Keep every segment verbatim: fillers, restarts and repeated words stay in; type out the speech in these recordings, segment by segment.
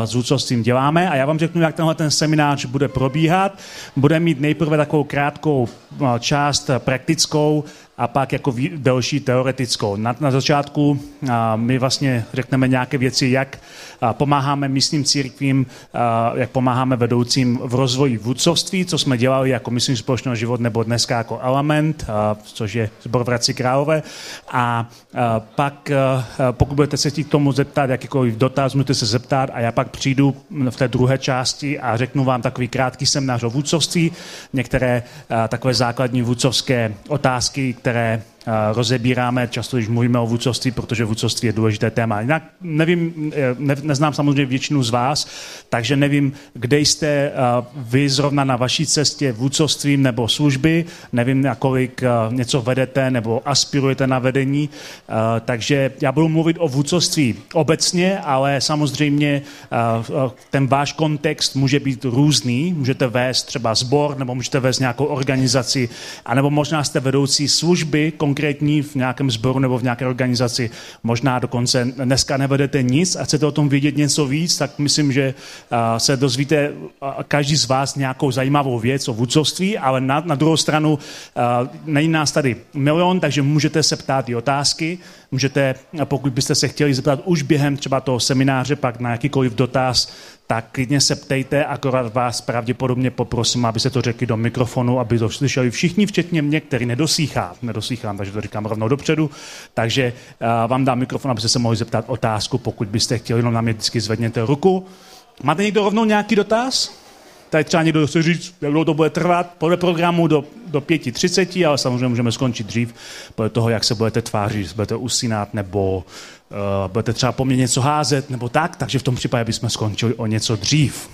s vůdcovstvím děláme a já vám řeknu, jak tenhle ten seminář bude probíhat. Bude mít nejprve takovou krátkou část praktickou a pak jako delší teoretickou. Na, na začátku a, my vlastně řekneme nějaké věci, jak a, pomáháme místním církvím, a, jak pomáháme vedoucím v rozvoji vůdcovství, co jsme dělali jako místní společnost Život nebo dneska jako Element, a, což je Sbor v Hradci Králové. A, a pak, a, pokud budete se chtít k tomu zeptat, jakýkoliv dotaz, můžete se zeptat a já pak přijdu v té druhé části a řeknu vám takový krátký seminář o vůdcovství, některé a, takové základní vůdcovské otázky, které uh, rozebíráme často, když mluvíme o vůdcovství, protože vůdcovství je důležité téma. Jinak nevím, ne, neznám samozřejmě většinu z vás, takže nevím, kde jste uh, vy zrovna na vaší cestě vůdcovstvím nebo služby, nevím, nakolik uh, něco vedete nebo aspirujete na vedení, uh, takže já budu mluvit o vůdcovství obecně, ale samozřejmě uh, ten váš kontext může být různý, můžete vést třeba sbor, nebo můžete vést nějakou organizaci, anebo možná jste vedoucí služby konkrétní v nějakém sboru nebo v nějaké organizaci. Možná dokonce dneska nevedete nic a chcete o tom vědět něco víc, tak myslím, že uh, se dozvíte uh, každý z vás nějakou zajímavou věc o vůdcovství, ale na, na druhou stranu uh, není nás tady milion, takže můžete se ptát i otázky. Můžete, pokud byste se chtěli zeptat už během třeba toho semináře, pak na jakýkoliv dotaz, tak klidně se ptejte, akorát vás pravděpodobně poprosím, aby se to řekli do mikrofonu, aby to slyšeli všichni, včetně mě, který nedosýchá. Nedosýchám, takže to říkám rovnou dopředu. Takže uh, vám dám mikrofon, abyste se mohli zeptat otázku, pokud byste chtěli, jenom na mě vždycky zvedněte ruku. Máte někdo rovnou nějaký dotaz? Tady třeba někdo chce říct, jak dlouho to bude trvat, podle programu do, do pět třicet, ale samozřejmě můžeme skončit dřív, podle toho, jak se budete tvářit, jestli budete usínat, nebo uh, budete třeba po mně něco házet, nebo tak, takže v tom případě bychom skončili o něco dřív.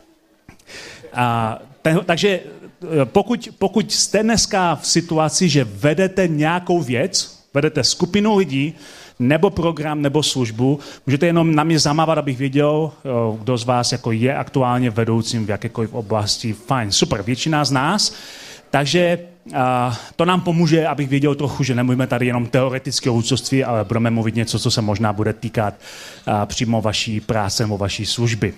A ten, takže pokud, pokud jste dneska v situaci, že vedete nějakou věc, vedete skupinu lidí, nebo program, nebo službu, můžete jenom na mě zamávat, abych věděl, kdo z vás jako je aktuálně vedoucím v jakékoliv oblasti. Fajn, super, většina z nás. Takže uh, to nám pomůže, abych věděl trochu, že nemluvíme tady jenom teoreticky o vůdcovství, ale budeme mluvit něco, co se možná bude týkat uh, přímo vaší práce nebo vaší služby.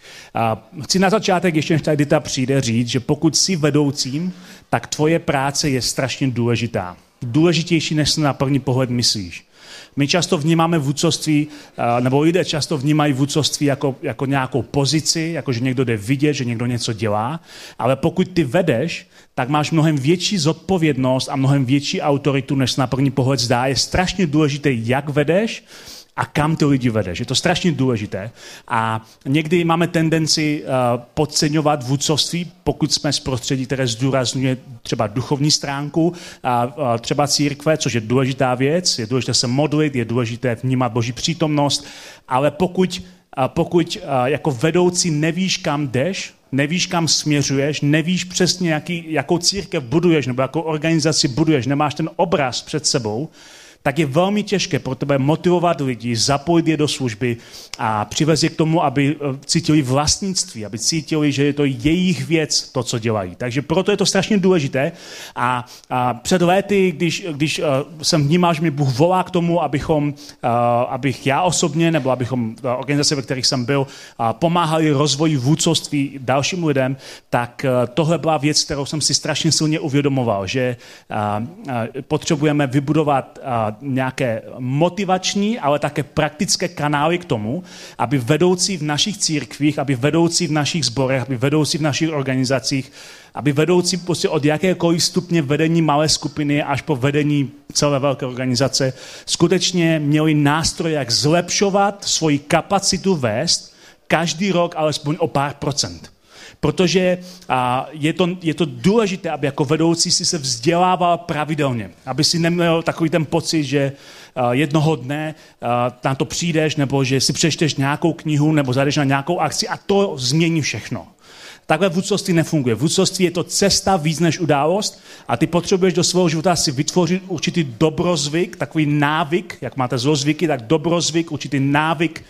Uh, chci na začátek, ještě než tady Dita přijde, říct, že pokud jsi vedoucím, tak tvoje práce je strašně důležitá. Důležitější, než si na první pohled myslíš. My často vnímáme vůdcovství, nebo lidé často vnímají vůdcovství jako, jako nějakou pozici, jako že někdo jde vidět, že někdo něco dělá, ale pokud ty vedeš, tak máš mnohem větší zodpovědnost a mnohem větší autoritu, než se na první pohled zdá. Je strašně důležité, jak vedeš a kam ty lidi vedeš. Je to strašně důležité. A někdy máme tendenci uh, podceňovat vůdcovství, pokud jsme z prostředí, které zdůrazňuje třeba duchovní stránku a uh, třeba církve, což je důležitá věc. Je důležité se modlit, je důležité vnímat Boží přítomnost, ale pokud, uh, pokud uh, jako vedoucí nevíš, kam jdeš, nevíš, kam směřuješ, nevíš přesně, jaký, jakou církev buduješ nebo jakou organizaci buduješ, nemáš ten obraz před sebou, tak je velmi těžké pro tebe motivovat lidi, zapojit je do služby a přivést je k tomu, aby cítili vlastnictví, aby cítili, že je to jejich věc, to, co dělají. Takže proto je to strašně důležité. A, a před léty, když, když uh, jsem vnímal, že mě Bůh volá k tomu, abychom, uh, abych já osobně, nebo abychom uh, organizace, ve kterých jsem byl, uh, pomáhali rozvoji vůdcovství dalším lidem, tak uh, tohle byla věc, kterou jsem si strašně silně uvědomoval, že uh, uh, potřebujeme vybudovat uh, nějaké motivační, ale také praktické kanály k tomu, aby vedoucí v našich církvích, aby vedoucí v našich sborech, aby vedoucí v našich organizacích, aby vedoucí prostě od jakékoliv stupně vedení malé skupiny až po vedení celé velké organizace skutečně měli nástroje, jak zlepšovat svoji kapacitu vést každý rok alespoň o pár procent. Protože a, je, to, je to důležité, aby jako vedoucí si se vzdělával pravidelně. Aby si neměl takový ten pocit, že a, jednoho dne a, na to přijdeš, nebo že si přečteš nějakou knihu, nebo zajdeš na nějakou akci a to změní všechno. Takhle vůdcovství nefunguje. Vůdcovství je to cesta víc než událost a ty potřebuješ do svého života si vytvořit určitý dobrozvyk, takový návyk, jak máte zlozvyky, tak dobrozvyk, určitý návyk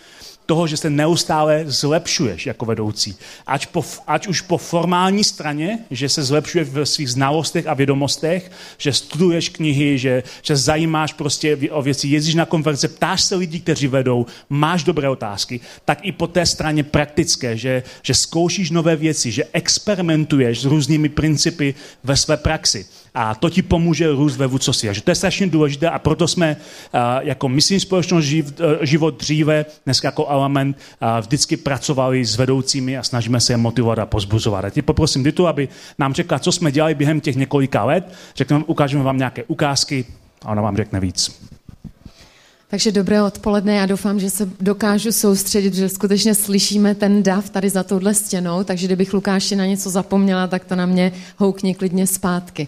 toho, že se neustále zlepšuješ jako vedoucí. Ať, po, ať už po formální straně, že se zlepšuješ v svých znalostech a vědomostech, že studuješ knihy, že, že zajímáš prostě o věci, jezdíš na konference, ptáš se lidí, kteří vedou, máš dobré otázky, tak i po té straně praktické, že, že zkoušíš nové věci, že experimentuješ s různými principy ve své praxi. A to ti pomůže růst ve vůdcovství. Takže to je strašně důležité a proto jsme uh, jako misijní společnost živ, uh, Život dříve, dneska jako Element, uh, vždycky pracovali s vedoucími a snažíme se je motivovat a pozbuzovat. A tě poprosím Ditu, aby nám řekla, co jsme dělali během těch několika let. Řekneme, ukážeme vám nějaké ukázky a ona vám řekne víc. Takže dobré odpoledne, já doufám, že se dokážu soustředit, že skutečně slyšíme ten dav tady za touhle stěnou, takže kdybych Lukáši na něco zapomněla, tak to na mě houkni klidně zpátky.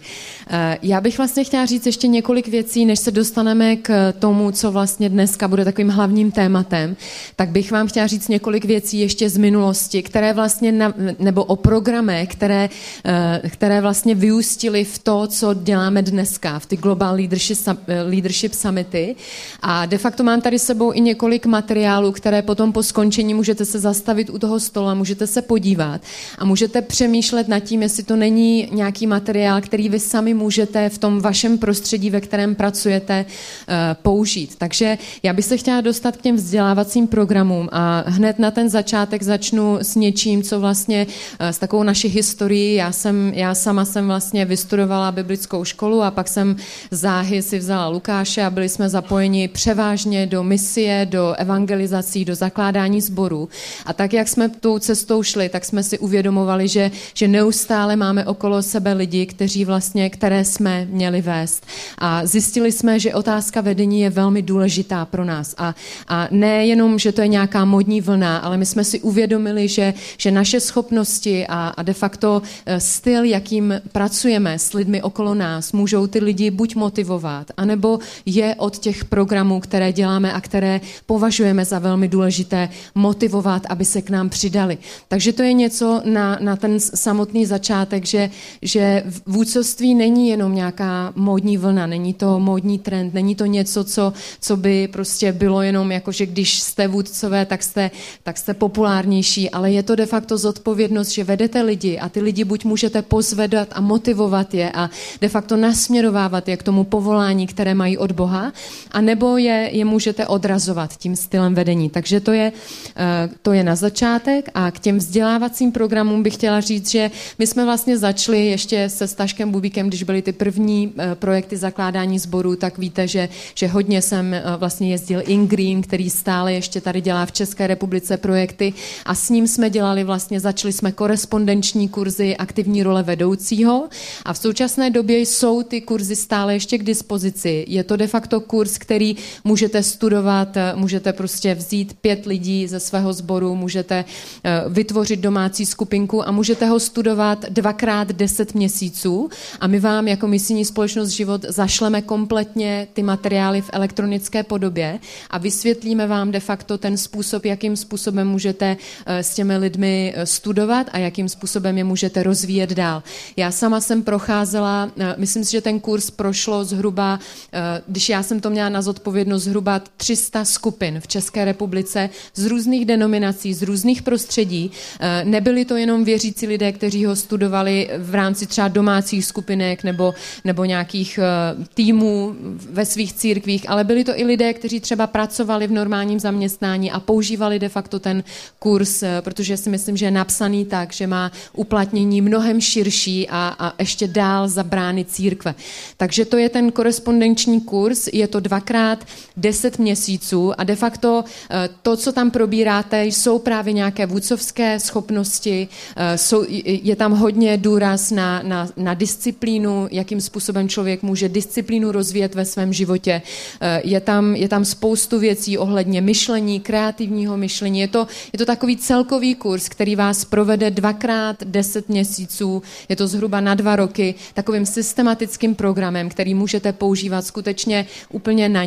Já bych vlastně chtěla říct ještě několik věcí, než se dostaneme k tomu, co vlastně dneska bude takovým hlavním tématem, tak bych vám chtěla říct několik věcí ještě z minulosti, které vlastně, na, nebo o programech, které, které vlastně vyústily v to, co děláme dneska, v ty Global Leadership, Leadership Summity. A de facto mám tady sebou i několik materiálů, které potom po skončení můžete se zastavit u toho stola, můžete se podívat a můžete přemýšlet nad tím, jestli to není nějaký materiál, který vy sami můžete v tom vašem prostředí, ve kterém pracujete, použít. Takže já bych se chtěla dostat k těm vzdělávacím programům a hned na ten začátek začnu s něčím, co vlastně s takovou naší historií. Já, jsem, já sama jsem vlastně vystudovala biblickou školu a pak jsem záhy si vzala Lukáše a byli jsme zapojeni převážně do misie, do evangelizací, do zakládání sborů. A tak, jak jsme tou cestou šli, tak jsme si uvědomovali, že, že neustále máme okolo sebe lidi, kteří vlastně, které jsme měli vést. A zjistili jsme, že otázka vedení je velmi důležitá pro nás. A, a nejenom, že to je nějaká modní vlna, ale my jsme si uvědomili, že, že naše schopnosti a, a de facto styl, jakým pracujeme s lidmi okolo nás, můžou ty lidi buď motivovat, anebo je od těch programů, které děláme a které považujeme za velmi důležité, motivovat, aby se k nám přidali. Takže to je něco na, na ten samotný začátek, že, že vůdcovství není jenom nějaká módní vlna, není to módní trend, není to něco, co, co by prostě bylo jenom jako, že když jste vůdcové, tak jste, tak jste populárnější, ale je to de facto zodpovědnost, že vedete lidi a ty lidi buď můžete pozvedat a motivovat je a de facto nasměrovávat je k tomu povolání, které mají od Boha, a nebo je, je můžete odrazovat tím stylem vedení. Takže to je, to je na začátek a k těm vzdělávacím programům bych chtěla říct, že my jsme vlastně začali ještě se Staškem Bubíkem, když byly ty první projekty zakládání sborů, tak víte, že, že hodně jsem vlastně jezdil InGreen, který stále ještě tady dělá v České republice projekty a s ním jsme dělali vlastně, začali jsme korespondenční kurzy aktivní role vedoucího a v současné době jsou ty kurzy stále ještě k dispozici. Je to de facto kurz, který můžete studovat, můžete prostě vzít pět lidí ze svého sboru, můžete vytvořit domácí skupinku a můžete ho studovat dvakrát deset měsíců a my vám jako misijní společnost Život zašleme kompletně ty materiály v elektronické podobě a vysvětlíme vám de facto ten způsob, jakým způsobem můžete s těmi lidmi studovat a jakým způsobem je můžete rozvíjet dál. Já sama jsem procházela, myslím si, že ten kurz prošlo zhruba, když já jsem to měla na zodpovědnost, zhruba tři sta skupin v České republice z různých denominací, z různých prostředí. Nebyli to jenom věřící lidé, kteří ho studovali v rámci třeba domácích skupinek nebo, nebo nějakých týmů ve svých církvích, ale byli to i lidé, kteří třeba pracovali v normálním zaměstnání a používali de facto ten kurz, protože si myslím, že je napsaný tak, že má uplatnění mnohem širší a, a ještě dál za brány církve. Takže to je ten korespondenční kurz, je to dvakrát deset měsíců a de facto to, co tam probíráte, jsou právě nějaké vůdcovské schopnosti, jsou, je tam hodně důraz na, na, na disciplínu, jakým způsobem člověk může disciplínu rozvíjet ve svém životě. Je tam, je tam spoustu věcí ohledně myšlení, kreativního myšlení. Je to, je to takový celkový kurz, který vás provede dvakrát deset měsíců, je to zhruba na dva roky, takovým systematickým programem, který můžete používat skutečně úplně na nízké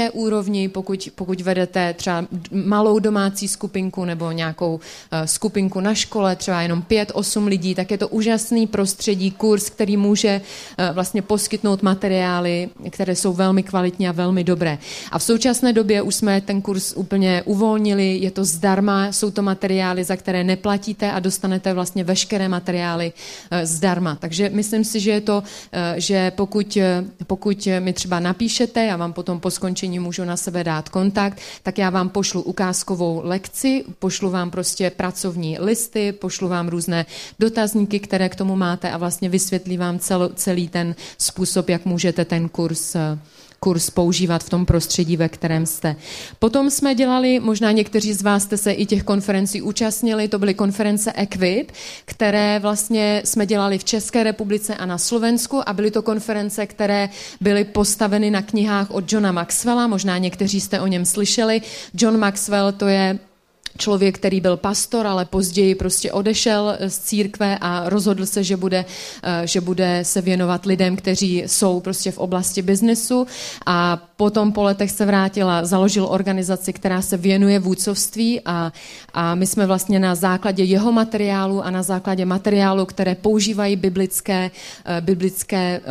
nízké úrovni, pokud, pokud vedete třeba malou domácí skupinku nebo nějakou uh, skupinku na škole, třeba jenom pět, osm lidí, tak je to úžasný prostředí, kurz, který může uh, vlastně poskytnout materiály, které jsou velmi kvalitní a velmi dobré. A v současné době už jsme ten kurz úplně uvolnili, je to zdarma, jsou to materiály, za které neplatíte a dostanete vlastně veškeré materiály uh, zdarma. Takže myslím si, že je to, uh, že pokud, uh, pokud mi třeba napíšete, já vám potom po skončení můžu na sebe dát kontakt, tak já vám pošlu ukázkovou lekci, pošlu vám prostě pracovní listy, pošlu vám různé dotazníky, které k tomu máte a vlastně vysvětlím vám cel, celý ten způsob, jak můžete ten kurz kurz používat v tom prostředí, ve kterém jste. Potom jsme dělali, možná někteří z vás jste se i těch konferencí účastnili, to byly konference Equip, které vlastně jsme dělali v České republice a na Slovensku a byly to konference, které byly postaveny na knihách od Johna Maxwella, možná někteří jste o něm slyšeli. John Maxwell to je člověk, který byl pastor, ale později prostě odešel z církve a rozhodl se, že bude, že bude se věnovat lidem, kteří jsou prostě v oblasti biznesu a potom po letech se vrátila, založil organizaci, která se věnuje vůdcovství a, a my jsme vlastně na základě jeho materiálu a na základě materiálu, které používají biblické, biblické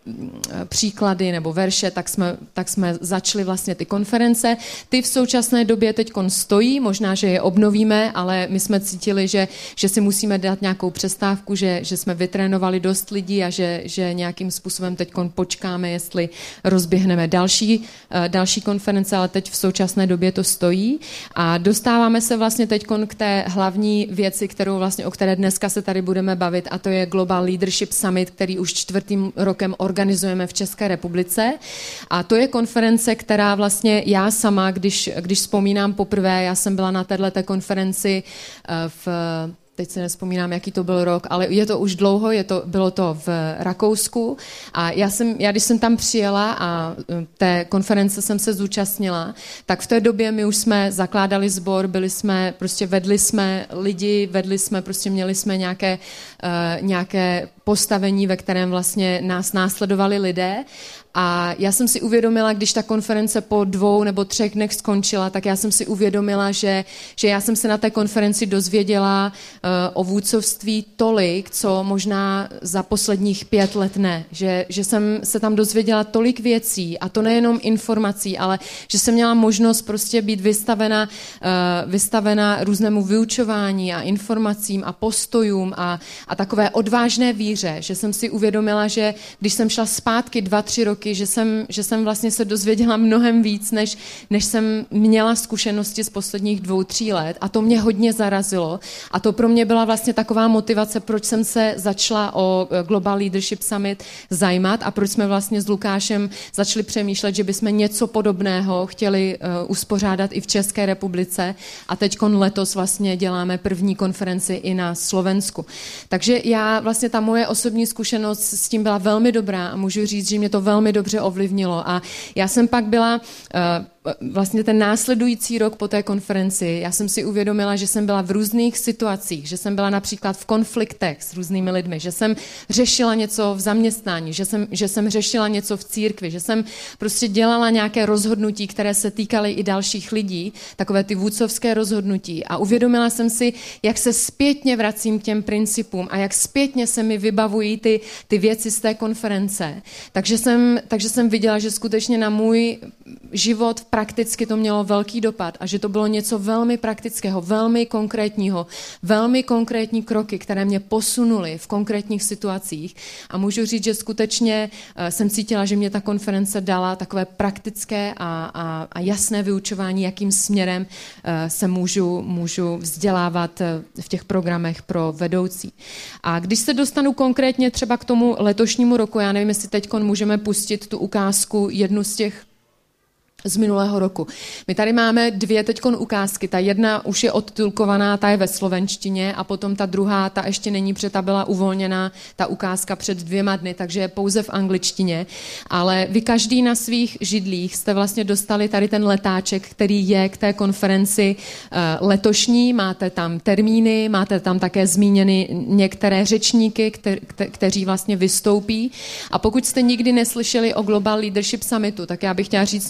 příklady nebo verše, tak jsme, tak jsme začali vlastně ty konference. Ty v současné době teďkon stojí, možná, že je obnovíme, ale my jsme cítili, že, že si musíme dát nějakou přestávku, že, že jsme vytrénovali dost lidí a že, že nějakým způsobem teďkon počkáme, jestli rozběhneme další, další konference, ale teď v současné době to stojí. A dostáváme se vlastně teďkon k té hlavní věci, kterou vlastně, o které dneska se tady budeme bavit, a to je Global Leadership Summit, který už čtvrtým rokem organizujeme v České republice. A to je konference, která vlastně já sama, když, když vzpomínám poprvé, já jsem byla na této konferenci v, teď si nevzpomínám, jaký to byl rok, ale je to už dlouho, je to, bylo to v Rakousku a já, jsem, já když jsem tam přijela a té konference jsem se zúčastnila, tak v té době my už jsme zakládali sbor, byli jsme, prostě vedli jsme lidi, vedli jsme, prostě měli jsme nějaké, uh, nějaké postavení, ve kterém vlastně nás následovali lidé. A já jsem si uvědomila, když ta konference po dvou nebo třech dnech skončila, tak já jsem si uvědomila, že, že já jsem se na té konferenci dozvěděla uh, o vůdcovství tolik, co možná za posledních pět let ne. Že, že jsem se tam dozvěděla tolik věcí, a to nejenom informací, ale že jsem měla možnost prostě být vystavena, uh, vystavena různému vyučování a informacím a postojům a, a takové odvážné víře, že jsem si uvědomila, že když jsem šla zpátky dva, tři roky, Že jsem, že jsem vlastně se dozvěděla mnohem víc, než, než jsem měla zkušenosti z posledních dvou, tří let. A to mě hodně zarazilo. A to pro mě byla vlastně taková motivace, proč jsem se začala o Global Leadership Summit zajímat a proč jsme vlastně s Lukášem začali přemýšlet, že bychom něco podobného chtěli uh, uspořádat i v České republice. A teďkon letos vlastně děláme první konferenci i na Slovensku. Takže já vlastně ta moje osobní zkušenost s tím byla velmi dobrá a můžu říct, že mě to velmi dobře ovlivnilo. A já jsem pak byla uh, vlastně ten následující rok po té konferenci, já jsem si uvědomila, že jsem byla v různých situacích, že jsem byla například v konfliktech s různými lidmi, že jsem řešila něco v zaměstnání, že jsem, že jsem řešila něco v církvi, že jsem prostě dělala nějaké rozhodnutí, které se týkaly i dalších lidí, takové ty vůdcovské rozhodnutí. A uvědomila jsem si, jak se zpětně vracím k těm principům a jak zpětně se mi vybavují ty, ty věci z té konference. Takže jsem, takže jsem viděla, že skutečně na můj život prakticky to mělo velký dopad a že to bylo něco velmi praktického, velmi konkrétního, velmi konkrétní kroky, které mě posunuly v konkrétních situacích. A můžu říct, že skutečně uh, jsem cítila, že mě ta konference dala takové praktické a, a, a jasné vyučování, jakým směrem uh, se můžu, můžu vzdělávat uh, v těch programech pro vedoucí. A když se dostanu konkrétně třeba k tomu letošnímu roku, já nevím, jestli teď můžeme pustit tu ukázku, jednu z těch z minulého roku. My tady máme dvě teďkon ukázky. Ta jedna už je odtitulkovaná, ta je ve slovenštině a potom ta druhá, ta ještě není, protože ta byla uvolněná, ta ukázka před dvěma dny, takže je pouze v angličtině. Ale vy každý na svých židlích jste vlastně dostali tady ten letáček, který je k té konferenci uh, letošní. Máte tam termíny, máte tam také zmíněny některé řečníky, kter, kter, kteří vlastně vystoupí. A pokud jste nikdy neslyšeli o Global Leadership Summitu, tak já bych chtěla říct několik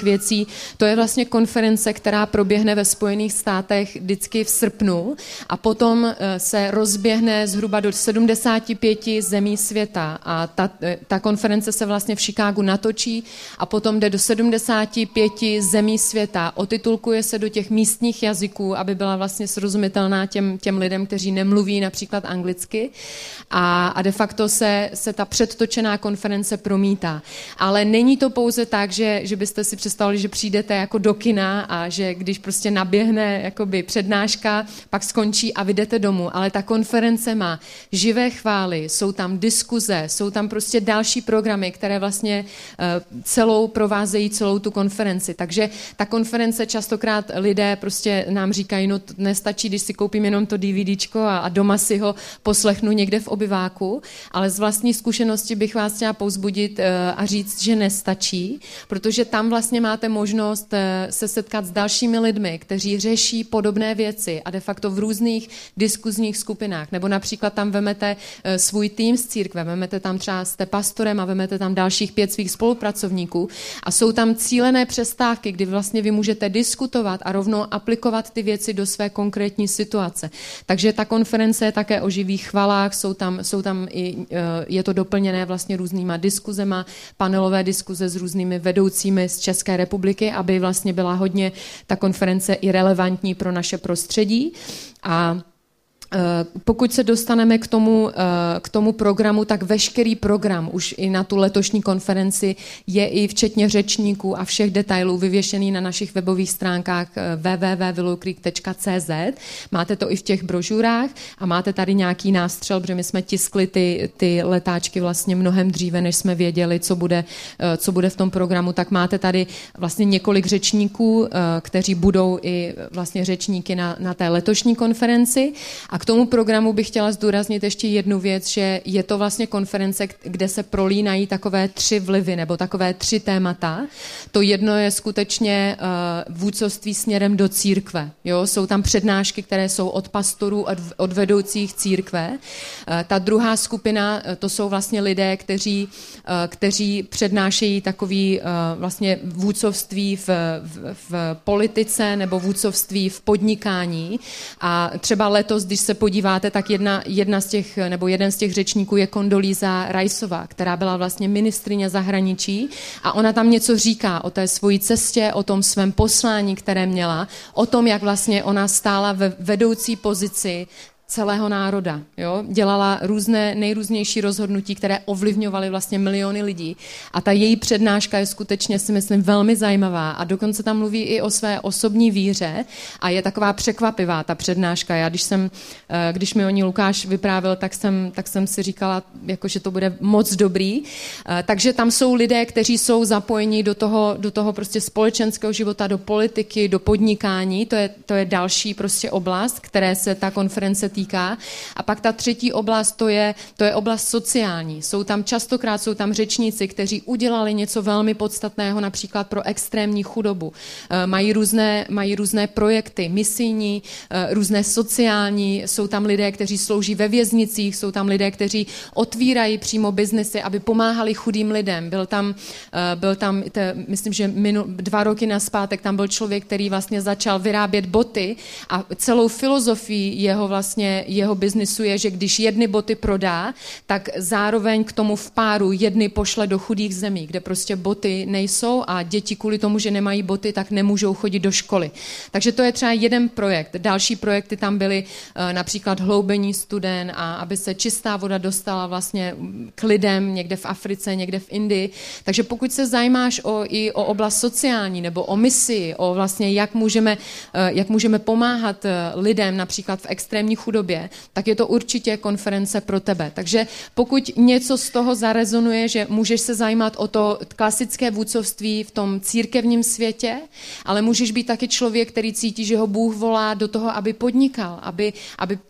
věcí. To je vlastně konference, která proběhne ve Spojených státech vždycky v srpnu a potom se rozběhne zhruba do sedmdesáti pěti zemí světa a ta, ta konference se vlastně v Chicagu natočí a potom jde do sedmdesáti pěti zemí světa. Otitulkuje se do těch místních jazyků, aby byla vlastně srozumitelná těm, těm lidem, kteří nemluví například anglicky a, a de facto se, se ta předtočená konference promítá. Ale není to pouze tak, že, že byste si představili, že přijdete jako do kina a že když prostě naběhne jakoby přednáška, pak skončí a vy jdete domů. Ale ta konference má živé chvály, jsou tam diskuze, jsou tam prostě další programy, které vlastně uh, celou provázejí celou tu konferenci. Takže ta konference častokrát lidé prostě nám říkají, no nestačí, když si koupím jenom to DVDčko a, a doma si ho poslechnu někde v obyváku, ale z vlastní zkušenosti bych vás chtěla povzbudit uh, a říct, že nestačí, protože tam vlastně máte možnost uh, se setkat s dalšími lidmi, kteří řeší podobné věci a de facto v různých diskuzních skupinách. Nebo například tam vemete uh, svůj tým z církve, vemete tam třeba jste pastorem a vemete tam dalších pět svých spolupracovníků a jsou tam cílené přestávky, kdy vlastně vy můžete diskutovat a rovnou aplikovat ty věci do své konkrétní situace. Takže ta konference je také o živých chvalách, jsou tam, jsou tam i, uh, je to doplněné vlastně různýma diskuzema, panelové diskuze s různými vedoucími z České republiky, aby vlastně byla hodně ta konference i relevantní pro naše prostředí. A pokud se dostaneme k tomu, k tomu programu, tak veškerý program už i na tu letošní konferenci je i včetně řečníků a všech detailů vyvěšený na našich webových stránkách w w w tečka willow creek tečka c z. Máte to i v těch brožurách a máte tady nějaký nástřel, protože my jsme tiskli ty, ty letáčky vlastně mnohem dříve, než jsme věděli, co bude, co bude v tom programu. Tak máte tady vlastně několik řečníků, kteří budou i vlastně řečníky na, na té letošní konferenci. A k tomu programu bych chtěla zdůraznit ještě jednu věc, že je to vlastně konference, kde se prolínají takové tři vlivy nebo takové tři témata. To jedno je skutečně uh, vůdcovství směrem do církve. Jo? Jsou tam přednášky, které jsou od pastorů, od, od vedoucích církve. Uh, ta druhá skupina, uh, to jsou vlastně lidé, kteří, uh, kteří přednášejí takový uh, vlastně vůdcovství v, v, v politice nebo vůdcovství v podnikání. A třeba letos, když se podíváte, tak jedna, jedna z těch, nebo jeden z těch řečníků je Kondolíza Riceová, která byla vlastně ministryně zahraničí a ona tam něco říká o té svojí cestě, o tom svém poslání, které měla, o tom, jak vlastně ona stála ve vedoucí pozici celého národa. Jo? Dělala různé nejrůznější rozhodnutí, které ovlivňovaly vlastně miliony lidí. A ta její přednáška je skutečně, si myslím, velmi zajímavá a dokonce tam mluví i o své osobní víře a je taková překvapivá ta přednáška. Já když jsem, když mi o ní Lukáš vyprávěl, tak jsem, tak jsem si říkala, jako, že to bude moc dobrý. Takže tam jsou lidé, kteří jsou zapojeni do toho, do toho prostě společenského života, do politiky, do podnikání. To je, to je další prostě oblast, které se ta konference týká. A pak ta třetí oblast, to je, to je oblast sociální. Jsou tam častokrát, jsou tam řečníci, kteří udělali něco velmi podstatného, například pro extrémní chudobu. Mají různé, mají různé projekty, misijní, různé sociální, jsou tam lidé, kteří slouží ve věznicích, jsou tam lidé, kteří otvírají přímo biznesy, aby pomáhali chudým lidem. Byl tam, byl tam te, myslím, že minul, dva roky nazpátek, tam byl člověk, který vlastně začal vyrábět boty a celou filozofii jeho vlastně jeho biznisu je, že když jedny boty prodá, tak zároveň k tomu v páru jedny pošle do chudých zemí, kde prostě boty nejsou a děti kvůli tomu, že nemají boty, tak nemůžou chodit do školy. Takže to je třeba jeden projekt. Další projekty tam byly například hloubení studen a aby se čistá voda dostala vlastně k lidem někde v Africe, někde v Indii. Takže pokud se zajímáš o, i o oblast sociální nebo o misi, o vlastně jak můžeme, jak můžeme pomáhat lidem například v extrémní chudobě, tak je to určitě konference pro tebe. Takže pokud něco z toho zarezonuje, že můžeš se zajímat o to klasické vůdcovství v tom církevním světě, ale můžeš být taky člověk, který cítí, že ho Bůh volá do toho, aby podnikal, aby, aby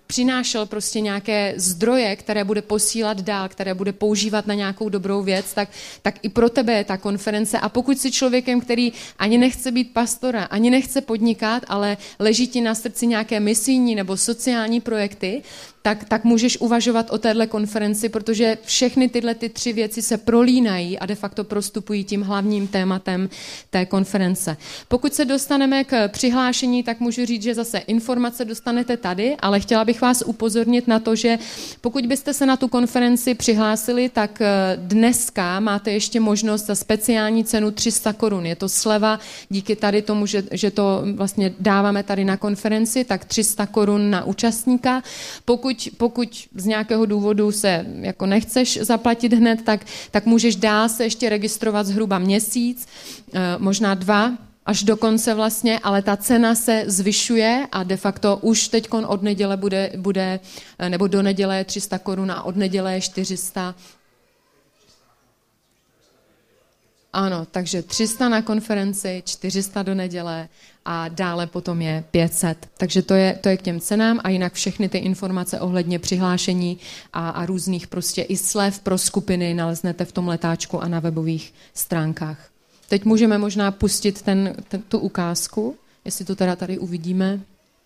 přinášel prostě nějaké zdroje, které bude posílat dál, které bude používat na nějakou dobrou věc, tak, tak i pro tebe je ta konference. A pokud jsi člověkem, který ani nechce být pastora, ani nechce podnikat, ale leží ti na srdci nějaké misijní nebo sociální projekty, tak, tak můžeš uvažovat o téhle konferenci, protože všechny tyhle ty tři věci se prolínají a de facto prostupují tím hlavním tématem té konference. Pokud se dostaneme k přihlášení, tak můžu říct, že zase informace dostanete tady, ale chtěla bych vás upozornit na to, že pokud byste se na tu konferenci přihlásili, tak dneska máte ještě možnost za speciální cenu tři sta korun. Je to sleva díky tady tomu, že, že to vlastně dáváme tady na konferenci, tak tři sta korun na účastníka. Pokud Pokud z nějakého důvodu se jako nechceš zaplatit hned, tak, tak můžeš dál se ještě registrovat zhruba měsíc, možná dva, až do konce vlastně, ale ta cena se zvyšuje a de facto už teďkon od neděle bude, bude nebo do neděle je tři sta korun a od neděle je čtyři sta. Ano, takže tři sta na konferenci, čtyři sta do neděle a dále potom je pět set. Takže to je, to je k těm cenám a jinak všechny ty informace ohledně přihlášení a, a různých prostě i slev pro skupiny naleznete v tom letáčku a na webových stránkách. Teď můžeme možná pustit ten, ten, tu ukázku, jestli to teda tady uvidíme.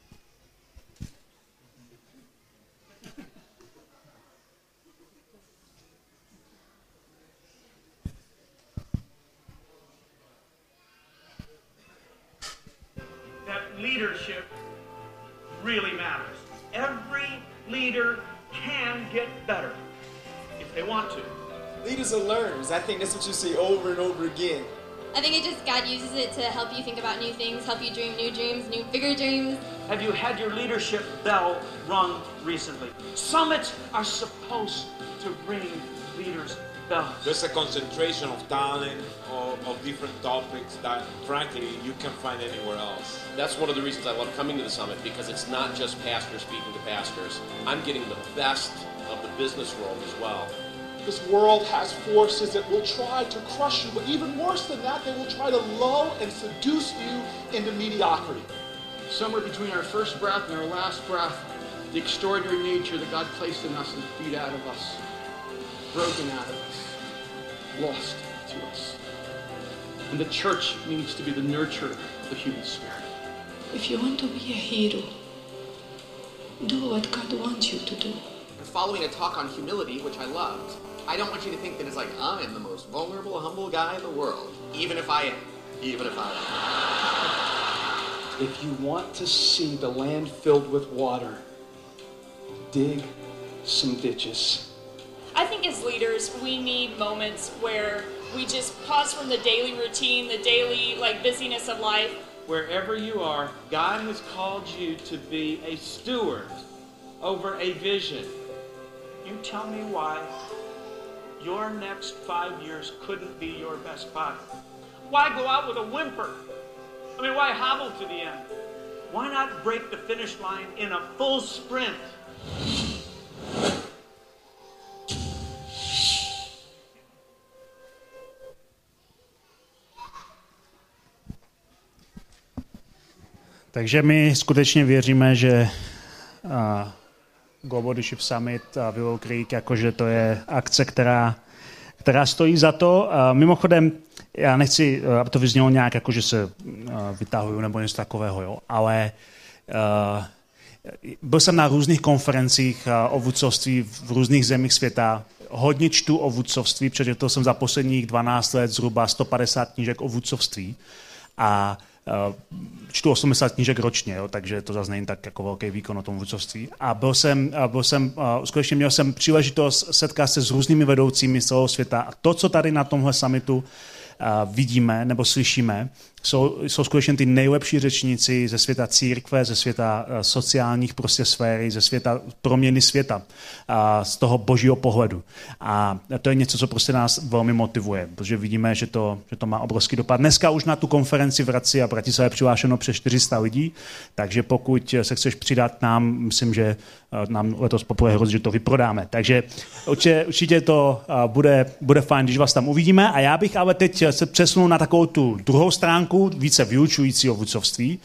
Leadership really matters. Every leader can get better if they want to. Leaders are learners. I think that's what you see over and over again. I think it just, God uses it to help you think about new things, help you dream new dreams, new bigger dreams. Have you had your leadership bell rung recently? Summits are supposed to ring leaders' bells. There's a concentration of talent, of, of different topics that, frankly, you can't find anywhere else. That's one of the reasons I love coming to the summit, because it's not just pastors speaking to pastors. I'm getting the best of the business world as well. This world has forces that will try to crush you, but even worse than that, they will try to lull and seduce you into mediocrity. Somewhere between our first breath and our last breath, the extraordinary nature that God placed in us is beat out of us, broken out of us, lost to us. And the church needs to be the nurturer of the human spirit. If you want to be a hero, do what God wants you to do. Following a talk on humility, which I loved, I don't want you to think that it's like, I am the most vulnerable, humble guy in the world. Even if I am. Even if I am. If you want to see the land filled with water, dig some ditches. I think as leaders, we need moments where we just pause from the daily routine, the daily like busyness of life. Wherever you are, God has called you to be a steward over a vision. You tell me why your next five years couldn't be your best five. Why go out with a whimper? I mean, why hobble to the end? Why not break the finish line in a full sprint? Takže my skutečně věříme, že uh, Global Leadership Summit a Willow Creek, jakože to je akce, která, která stojí za to. Uh, mimochodem, já nechci, aby to vyznělo nějak, jako že se uh, vytahuju nebo něco takového, jo, ale uh, byl jsem na různých konferencích uh, o vůdcovství v různých zemích světa. Hodně čtu o vůdcovství, přečetl jsem za posledních dvanáct let zhruba sto padesát knížek o vůdcovství a Uh, čtu osmdesát knížek ročně, jo, takže to zase není tak jako velký výkon o tom vůdcovství. A byl jsem, uh, byl jsem uh, skutečně měl jsem příležitost setkat se s různými vedoucími z celého světa. A to, co tady na tomhle summitu uh, vidíme nebo slyšíme, jsou, jsou skutečně ty nejlepší řečníci ze světa církve, ze světa uh, sociálních prostě sféry, ze světa proměny světa, uh, z toho božího pohledu. A to je něco, co prostě nás velmi motivuje, protože vidíme, že to, že to má obrovský dopad. Dneska už na tu konferenci v Hradci a Bratislavě je přihlášeno přes čtyři sta lidí, takže pokud se chceš přidat k nám, myslím, že nám letos popuje hrozit, že to vyprodáme. Takže určitě, určitě to bude, bude fajn, když vás tam uvidíme. A já bych ale teď se přesunul na takovou tu druhou stránku, více vyučující o vůdcovství.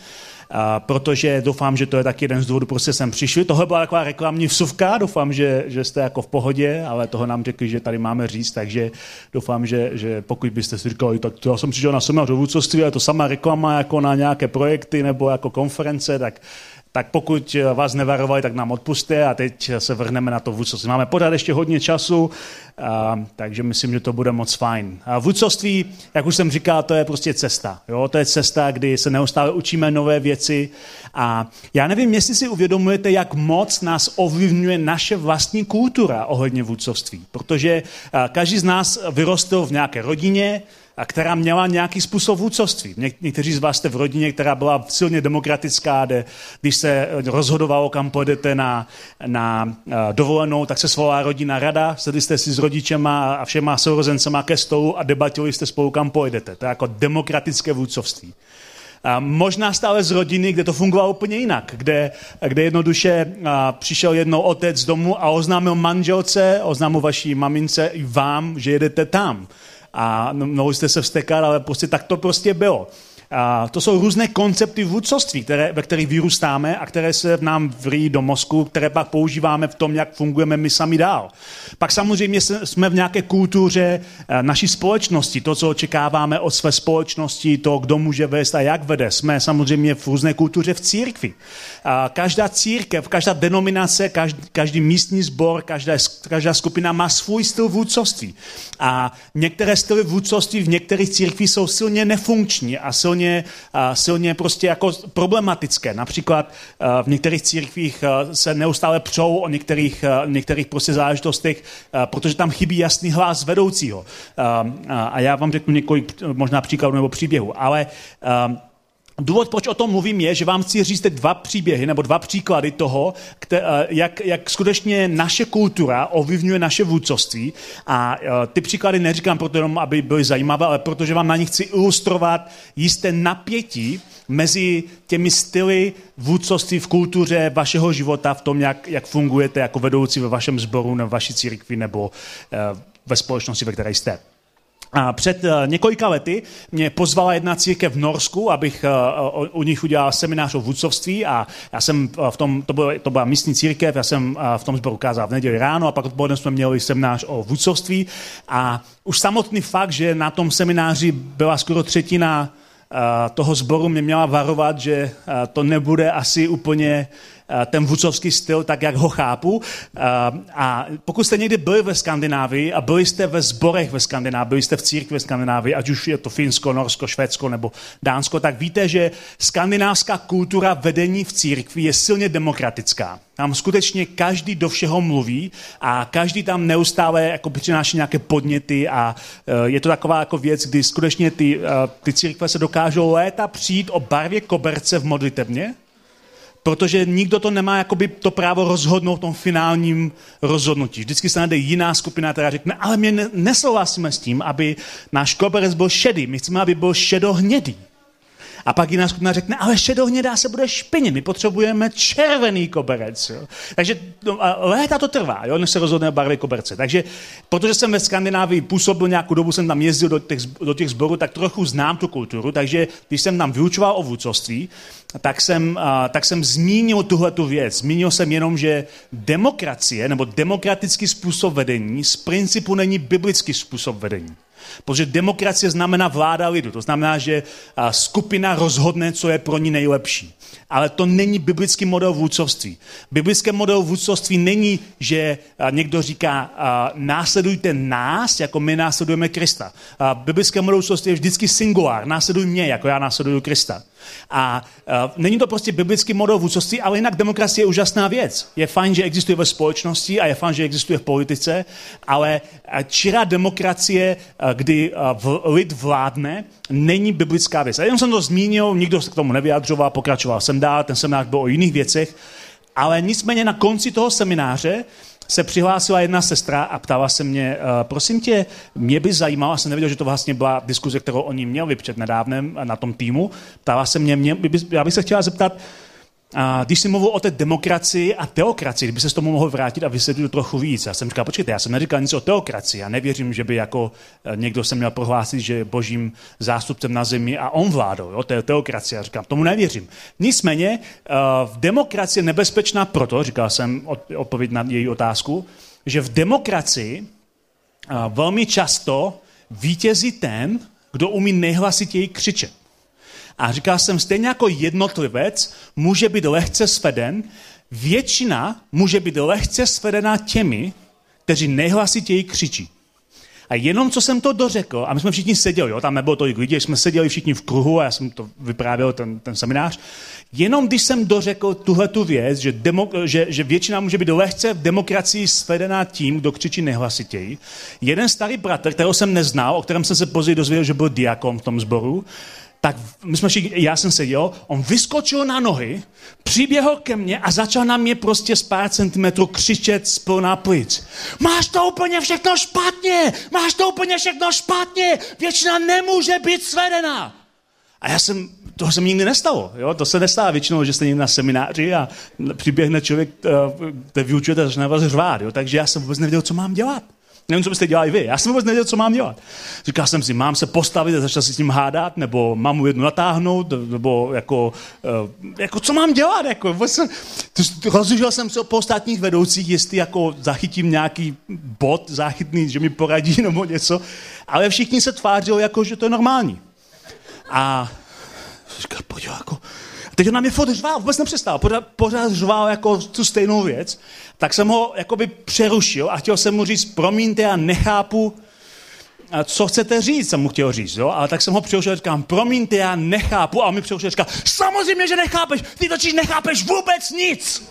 a protože doufám, že to je taky jeden z důvodů, prostě jsem přišli. Tohle byla taková reklamní vsuvka, doufám, že, že jste jako v pohodě, ale toho nám řekli, že tady máme říct, takže doufám, že, že pokud byste si říkali, tak to já jsem přišel na seminář o vůdcovství, ale to sama reklama jako na nějaké projekty nebo jako konference, tak Tak pokud vás nevarovali, tak nám odpuste a teď se vrhneme na to vůdcovství. Máme pořád ještě hodně času, a, takže myslím, že to bude moc fajn. A vůdcovství, jak už jsem říkal, to je prostě cesta. Jo? To je cesta, kdy se neustále učíme nové věci a já nevím, jestli si uvědomujete, jak moc nás ovlivňuje naše vlastní kultura ohledně vůdcovství. Protože každý z nás vyrostl v nějaké rodině, a která měla nějaký způsob vůdcovství. Něk- někteří z vás jste v rodině, která byla silně demokratická, kde, když se rozhodovalo, kam pojedete na, na uh, dovolenou, tak se svolala rodinná rada, sedli jste si s rodičema a všema sourozencema ke stolu a debatovali jste spolu, kam pojedete. To je jako demokratické vůdcovství. A možná stále z rodiny, kde to fungovalo úplně jinak, kde, kde jednoduše a, přišel jednou otec z domu a oznámil manželce, oznámil vaší mamince i vám, že jedete tam. A mohli jste se vztekat, ale prostě tak to prostě bylo. A to jsou různé koncepty vůdcovství, které, ve kterých vyrůstáme a které se v nám vrýjí do mozku, které pak používáme v tom, jak fungujeme my sami dál. Pak samozřejmě jsme v nějaké kultuře naší společnosti, to, co očekáváme od své společnosti, to, kdo může vést a jak vede. Jsme samozřejmě v různé kultuře v církvi. A každá církev, každá denominace, každý, každý místní sbor, každá, každá skupina má svůj styl vůdcovství. A některé styly vůdcovství v některých církvích jsou silně nefunkční a silně silně prostě jako problematické. Například v některých církvích se neustále přou o některých, některých prostě záležitostech, protože tam chybí jasný hlas vedoucího. A já vám řeknu několik možná příkladů nebo příběhů, ale důvod, proč o tom mluvím, je, že vám chci říct dva příběhy nebo dva příklady toho, jak, jak skutečně naše kultura ovlivňuje naše vůdcovství. A ty příklady neříkám proto jenom, aby byly zajímavé, ale protože vám na nich chci ilustrovat jisté napětí mezi těmi styly vůdcovství v kultuře vašeho života, v tom, jak, jak fungujete jako vedoucí ve vašem sboru, nebo vaší církvi, nebo ve společnosti, ve které jste. A před několika lety mě pozvala jedna církev v Norsku, abych u nich udělal seminář o vůdcovství a já jsem v tom, to, bylo, to byla místní církev, já jsem v tom sboru kázal v neděli ráno a pak odpoledne jsme měli seminář o vůdcovství a už samotný fakt, že na tom semináři byla skoro třetina toho sboru, mě měla varovat, že to nebude asi úplně ten vůdcovský styl, tak jak ho chápu. A pokud jste někdy byli ve Skandinávii a byli jste ve sborech ve Skandinávii, byli jste v církvi ve Skandinávii, ať už je to Finsko, Norsko, Švédsko nebo Dánsko, tak víte, že skandinávská kultura vedení v církvi je silně demokratická. Tam skutečně každý do všeho mluví a každý tam neustále jako přináší nějaké podněty a je to taková jako věc, kdy skutečně ty, ty církve se dokážou léta přijít o barvě koberce v modlitebně, protože nikdo to nemá jakoby to právo rozhodnout v tom finálním rozhodnutí. Vždycky se najde jiná skupina, která řekne, ale my nesouhlasíme s tím, aby náš koberec byl šedý, my chceme, aby byl šedohnědý. A pak jiná skupina řekne, ale šedohnědá se bude špinit, my potřebujeme červený koberec. Jo. Takže no, léta to trvá, jo, než se rozhodne barvy koberce. Takže protože jsem ve Skandinávii působil nějakou dobu, jsem tam jezdil do těch, do těch sborů, tak trochu znám tu kulturu, takže když jsem tam vyučoval o vůdcovství, tak jsem, tak jsem zmínil tuhletu věc. Zmínil jsem jenom, že demokracie nebo demokratický způsob vedení z principu není biblický způsob vedení. Protože demokracie znamená vláda lidu, to znamená, že skupina rozhodne, co je pro ní nejlepší. Ale to není biblický model vůdcovství. Biblické model vůdcovství není, že někdo říká, následujte nás, jako my následujeme Krista. Biblické model vůdcovství je vždycky singulár, následuj mě, jako já následuju Krista. A uh, není to prostě biblický model vůdcovství, ale jinak demokracie je úžasná věc. Je fajn, že existuje ve společnosti a je fajn, že existuje v politice, ale čirá demokracie, uh, kdy uh, lid vládne, není biblická věc. A jenom jsem to zmínil, nikdo se k tomu nevyjadřoval, pokračoval jsem dál, ten seminář byl o jiných věcech, ale nicméně na konci toho semináře se přihlásila jedna sestra a ptala se mě, prosím tě, mě by zajímalo, já jsem nevěděl, že to vlastně byla diskuze, kterou oni měli před nedávnem na tom týmu, ptala se mě, mě by, já bych se chtěla zeptat, a když jsi mluvil o té demokracii a teokracii, kdyby se s tomu mohl vrátit a vysvětlit to trochu víc. Já jsem říkal, počkejte, já jsem neříkal nic o teokracii. Já nevěřím, že by jako někdo se měl prohlásit, že je božím zástupcem na zemi a on vládl. Jo? To je teokracie. Já říkám, tomu nevěřím. Nicméně v demokracii je nebezpečná proto, říkal jsem odpověď na její otázku, že v demokracii velmi často vítězí ten, kdo umí nejhlasitěji křičet. A říkal jsem, stejně jako jednotlivec může být lehce sveden, většina může být lehce svedena těmi, kteří nejhlasitěji křičí. A jenom co jsem to dořekl, a my jsme všichni seděli, jo, tam nebylo tolik lidí, jsme seděli všichni v kruhu a já jsem to vyprávěl, ten, ten seminář, jenom když jsem dořekl tuhletu věc, že, demo, že, že většina může být lehce v demokracii svedená tím, kdo křičí nejhlasitěji, jeden starý bratr, kterého jsem neznal, o kterém jsem se později dozvěděl, že byl diakon v tom sboru, tak my jsme všichni, já jsem seděl, on vyskočil na nohy, přiběhl ke mně a začal na mě prostě z pár centimetrů křičet z plná plic. Máš to úplně všechno špatně! Máš to úplně všechno špatně! Většina nemůže být svedená! A já jsem, toho se mi nikdy nestalo. Jo? To se nestává většinou, že jste někde na semináři a přiběhne člověk, který vyučujete a začne vás řvát. Jo? Takže já jsem vůbec nevěděl, co mám dělat. Nevím, co byste dělali vy. Já jsem vůbec nevěděl, co mám dělat. Říkal jsem si, mám se postavit a začal si s ním hádat, nebo mám mu jednu natáhnout, nebo jako, jako co mám dělat? Jako, rozlišil jsem se po ostatních vedoucích, jestli jako zachytím nějaký bod záchytný, že mi poradí nebo něco, ale všichni se tvářili, jako, že to je normální. A říkal, pojď, jako... Teď on na mě furt řval, vůbec nepřestal, pořád, pořád řval jako tu stejnou věc, tak jsem ho jakoby přerušil a chtěl jsem mu říct, promiňte, já nechápu, co chcete říct, jsem mu chtěl říct, jo? Ale tak jsem ho přerušil a říkám, promiňte, já nechápu, a on mi přerušil a říká, samozřejmě, že nechápeš, ty totiž nechápeš vůbec nic.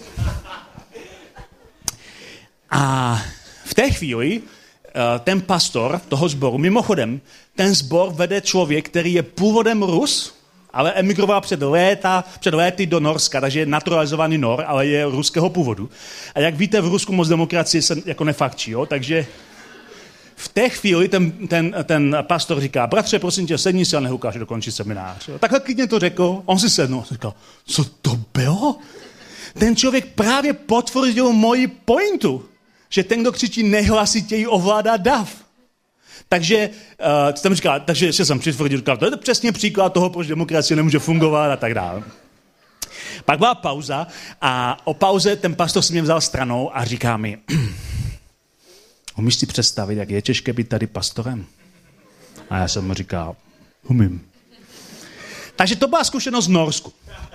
A v té chvíli ten pastor toho sboru, mimochodem, ten sbor vede člověk, který je původem Rus, ale emigroval před, léta, před léty do Norska, takže je naturalizovaný Nor, ale je ruského původu. A jak víte, v Rusku moc demokracie se jako nefakčí, jo? Takže v té chvíli ten, ten, ten pastor říká, bratře, prosím tě, sedni si a nehukáš dokončit seminář. Jo? Takhle klidně to řekl, on si sednul a říkal, co to bylo? Ten člověk právě potvrdil moji pointu, že ten, kdo křičí nejhlasitěji, ovládá dav. Takže uh, jsem říkal, takže ještě jsem přitvrdil, říkal, to je přesně příklad toho, proč demokracie nemůže fungovat a tak dále. Pak byla pauza a o pauze ten pastor si mě vzal stranou a říká mi, umíš si představit, jak je těžké být tady pastorem? A já jsem mu říkal, umím. Takže to byla zkušenost v Norsku.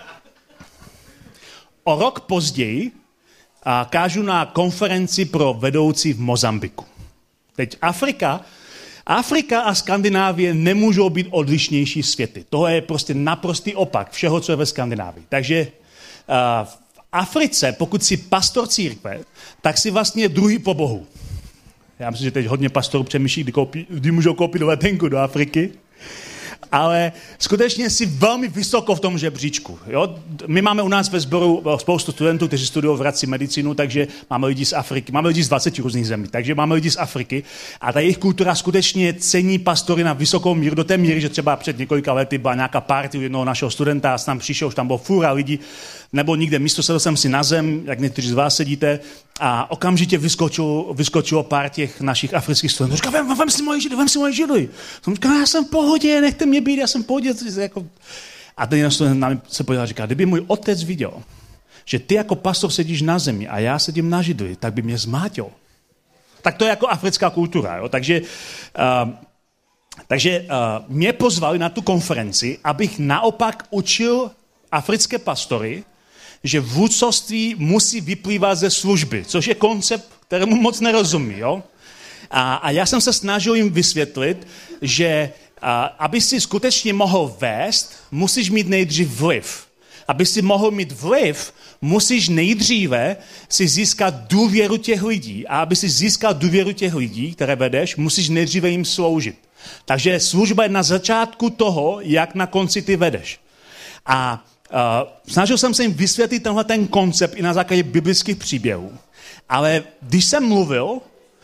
O rok později a kážu na konferenci pro vedoucí v Mozambiku. Teď Afrika, Afrika a Skandinávie nemůžou být odlišnější světy. To je prostě naprostý opak všeho, co je ve Skandinávii. Takže uh, v Africe, pokud si pastor církve, tak si vlastně druhý po Bohu. Já myslím, že teď hodně pastorů přemýšlí, kdy, koupí, kdy můžou koupit letenku do Afriky. Ale skutečně si velmi vysoko v tom žebříčku. Jo? My máme u nás ve sboru spoustu studentů, kteří studují v Hradci medicínu, takže máme lidi z Afriky, máme lidi z dvaceti různých zemí, takže máme lidi z Afriky a ta jejich kultura skutečně cení pastory na vysokou míru, do té míry, že třeba před několika lety byla nějaká party u jednoho našeho studenta a tam přišel, už tam bylo fůra lidí, nebo nikde místo, sedl jsem si na zem, jak někteří z vás sedíte, a okamžitě vyskočilo, vyskočilo pár těch našich afrických studentů. Říkal, vem, vem si moje židli, vem si moje židli. Jsem říkal, já jsem v pohodě, nechte mě být, já jsem v pohodě. Jako... A ten jeden student na mě se podíval a říkal, kdyby můj otec viděl, že ty jako pastor sedíš na zemi a já sedím na židli, tak by mě zmátil. Tak to je jako africká kultura. Jo? Takže, uh, takže uh, mě pozvali na tu konferenci, abych naopak učil africké pastory, že vůdcovství musí vyplývat ze služby, což je koncept, kterému moc nerozumí. Jo? A, a já jsem se snažil jim vysvětlit, že a, aby si skutečně mohl vést, musíš mít nejdřív vliv. Aby si mohl mít vliv, musíš nejdříve si získat důvěru těch lidí. A aby si získal důvěru těch lidí, které vedeš, musíš nejdříve jim sloužit. Takže služba je na začátku toho, jak na konci ty vedeš. A Uh, snažil jsem se jim vysvětlit tenhle ten koncept i na základě biblických příběhů. Ale když jsem mluvil,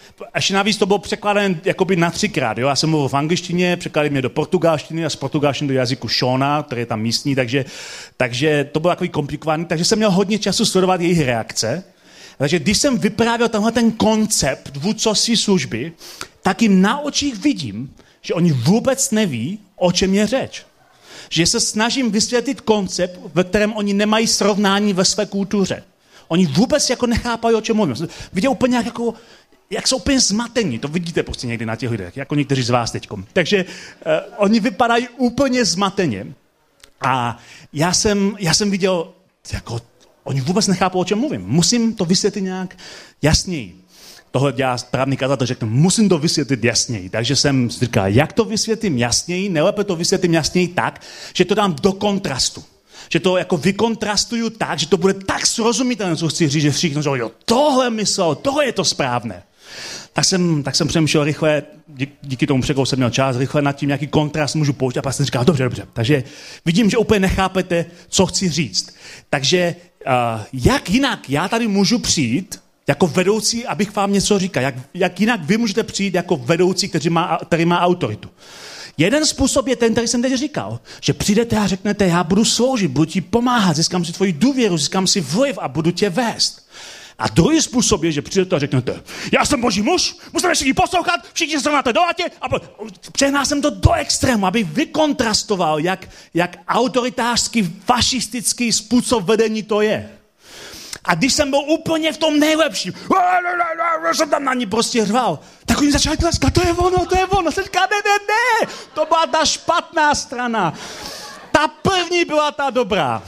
Ještě navíc to bylo překládané jakoby na třikrát. Jo? Já jsem mluvil v angličtině, překládali mě do portugalštiny a z portugalštiny do jazyku Shona, který je tam místní, takže, takže to bylo takový komplikovaný. Takže jsem měl hodně času sledovat jejich reakce. Takže když jsem vyprávěl tenhle ten koncept vůdcovství služby, tak jim na očích vidím, že oni vůbec neví, o čem je řeč. Že se snažím vysvětlit koncept, ve kterém oni nemají srovnání ve své kultuře. Oni vůbec jako nechápají, o čem mluvím. Viděl úplně jako, jak jsou úplně zmatení. To vidíte prostě někdy na těch lidech, jako někteří z vás teďkom. Takže uh, oni vypadají úplně zmateně. A já jsem, já jsem viděl, jako, oni vůbec nechápou, o čem mluvím. Musím to vysvětlit nějak jasněji. Tohle dělá správný kazatel, řekne, musím to vysvětlit jasněji. Takže jsem říkal, jak to vysvětlím jasněji? Nejlépe to vysvětlím jasněji tak, že to dám do kontrastu. Že to jako vykontrastuju tak, že to bude tak srozumitelné, co chci říct, že všichni říkají, jo, tohle myslel, tohle je to správné. Tak jsem, tak jsem přemýšlel rychle, dí, díky tomu překladu jsem měl čas, rychle nad tím, jaký kontrast můžu použít. A pak jsem říkal, dobře, dobře. Takže vidím, že úplně nechápete, co chci říct. Takže uh, jak jinak já tady můžu přijít jako vedoucí, abych vám něco říkal? Jak, jak jinak vy můžete přijít jako vedoucí, který má, který má autoritu? Jeden způsob je ten, který jsem teď říkal, že přijdete a řeknete, já budu sloužit, budu ti pomáhat, získám si tvoji důvěru, získám si vliv a budu tě vést. A druhý způsob je, že přijdete a řeknete, já jsem boží muž, musíme všichni poslouchat, všichni se máte do latě a přehnal jsem to do extrému, abych vykontrastoval, jak, jak autoritářský, fašistický způsob vedení to je. A když jsem byl úplně v tom nejlepším, jsem tam na ní prostě řval, tak oni začali tleskat, to je ono, to je ono. Jsem říkal, ne, ne, ne, to byla ta špatná strana. Ta první byla ta dobrá.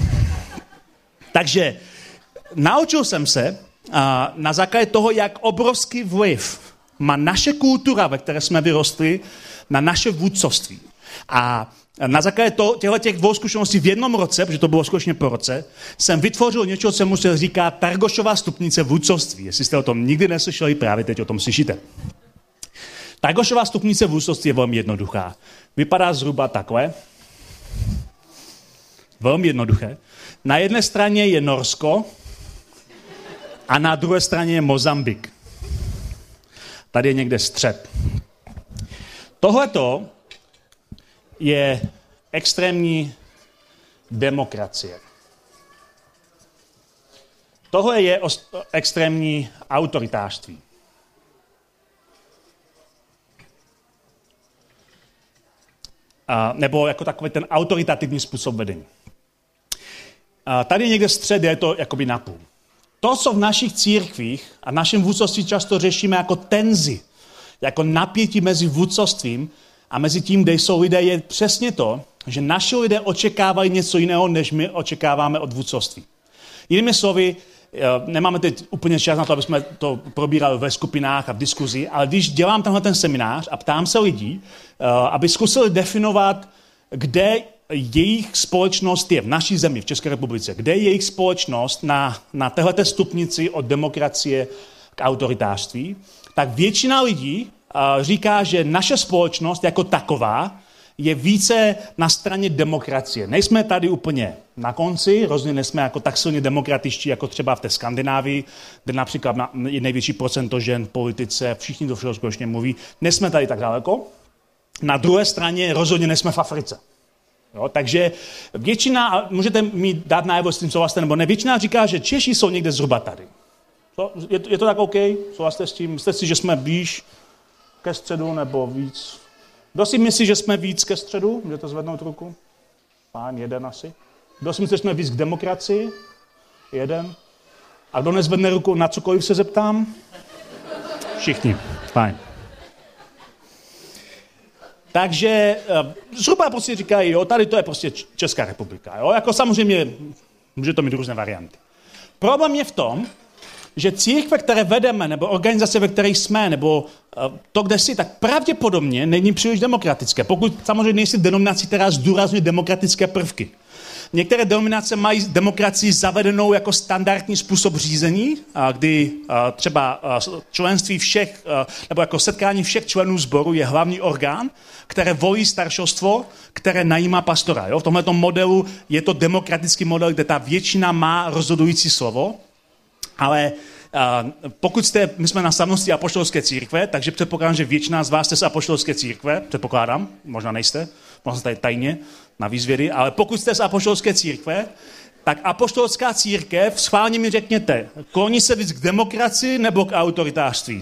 Takže naučil jsem se a na základě toho, jak obrovský vliv má naše kultura, ve které jsme vyrostli, na naše vůdcovství. A na základě těchto těch dvou zkušeností v jednom roce, protože to bylo skutečně po roce, jsem vytvořil něco, co se říká Targošova stupnice vůdcovství. Jestli jste o tom nikdy neslyšeli, právě teď o tom slyšíte. Targošova stupnice vůdcovství je velmi jednoduchá. Vypadá zhruba takhle. Velmi jednoduché. Na jedné straně je Norsko a na druhé straně je Mozambik. Tady je někde střed. Tohleto je extrémní demokracie. Tohle je extrémní autoritářství. A, nebo jako takový ten autoritativní způsob vedení. A tady někde střed je to jakoby napůl. To, co v našich církvích a našem vůdcovství často řešíme jako tenzi, jako napětí mezi vůdcovstvím a mezi tím, kde jsou lidé, je přesně to, že naši lidé očekávají něco jiného, než my očekáváme od vůdcovství. Jinými slovy, nemáme teď úplně čas na to, aby jsme to probírali ve skupinách a v diskuzi, ale když dělám tenhle ten seminář a ptám se lidí, aby zkusili definovat, kde jejich společnost je v naší zemi, v České republice, kde je jejich společnost na, na téhleté stupnici od demokracie k autoritářství, tak většina lidí říká, že naše společnost jako taková je více na straně demokracie. Nejsme tady úplně na konci, rozhodně nejsme jako tak silně demokratičtí, jako třeba v té Skandinávii, kde například je největší procento žen v politice, všichni to všeho skutečně mluví. Nejsme tady tak daleko. Na druhé straně rozhodně nejsme v Africe. Jo, takže většina, můžete mi dát najevo s tím souhlasíte, nebo ne, většina říká, že Češi jsou někde zhruba tady. Je to, je to tak OK? Souhlasíte s tím? Myslíte si, že jsme blíž ke středu nebo víc? Kdo si myslí, že jsme víc ke středu? Můžete zvednout ruku? Pán, jeden asi. Kdo si myslí, že jsme víc k demokracii? Jeden. A kdo nezvedne ruku, na cokoliv se zeptám? Všichni. Fajn. Takže zhruba prostě říkají, jo, tady to je prostě Česká republika. Jo? Jako samozřejmě může to mít různé varianty. Problém je v tom, že církve, které vedeme, nebo organizace, ve kterých jsme, nebo to, kde jsi, tak pravděpodobně není příliš demokratické. Pokud samozřejmě nejsi denominací, která zdůrazňuje demokratické prvky. Některé denominace mají demokracii zavedenou jako standardní způsob řízení, kdy třeba členství všech, nebo jako setkání všech členů sboru je hlavní orgán, které volí staršostvo, které najímá pastora. Jo? V tomto modelu je to demokratický model, kde ta většina má rozhodující slovo, ale pokud jste, my jsme na slavnosti apoštolské církve, takže předpokládám, že většina z vás jste z apoštolské církve, předpokládám, možná nejste, možná tady tajně na výzvědy, ale pokud jste z apoštolské církve, tak apoštolská církev, schválně mi řekněte, kloní se víc k demokracii nebo k autoritářství?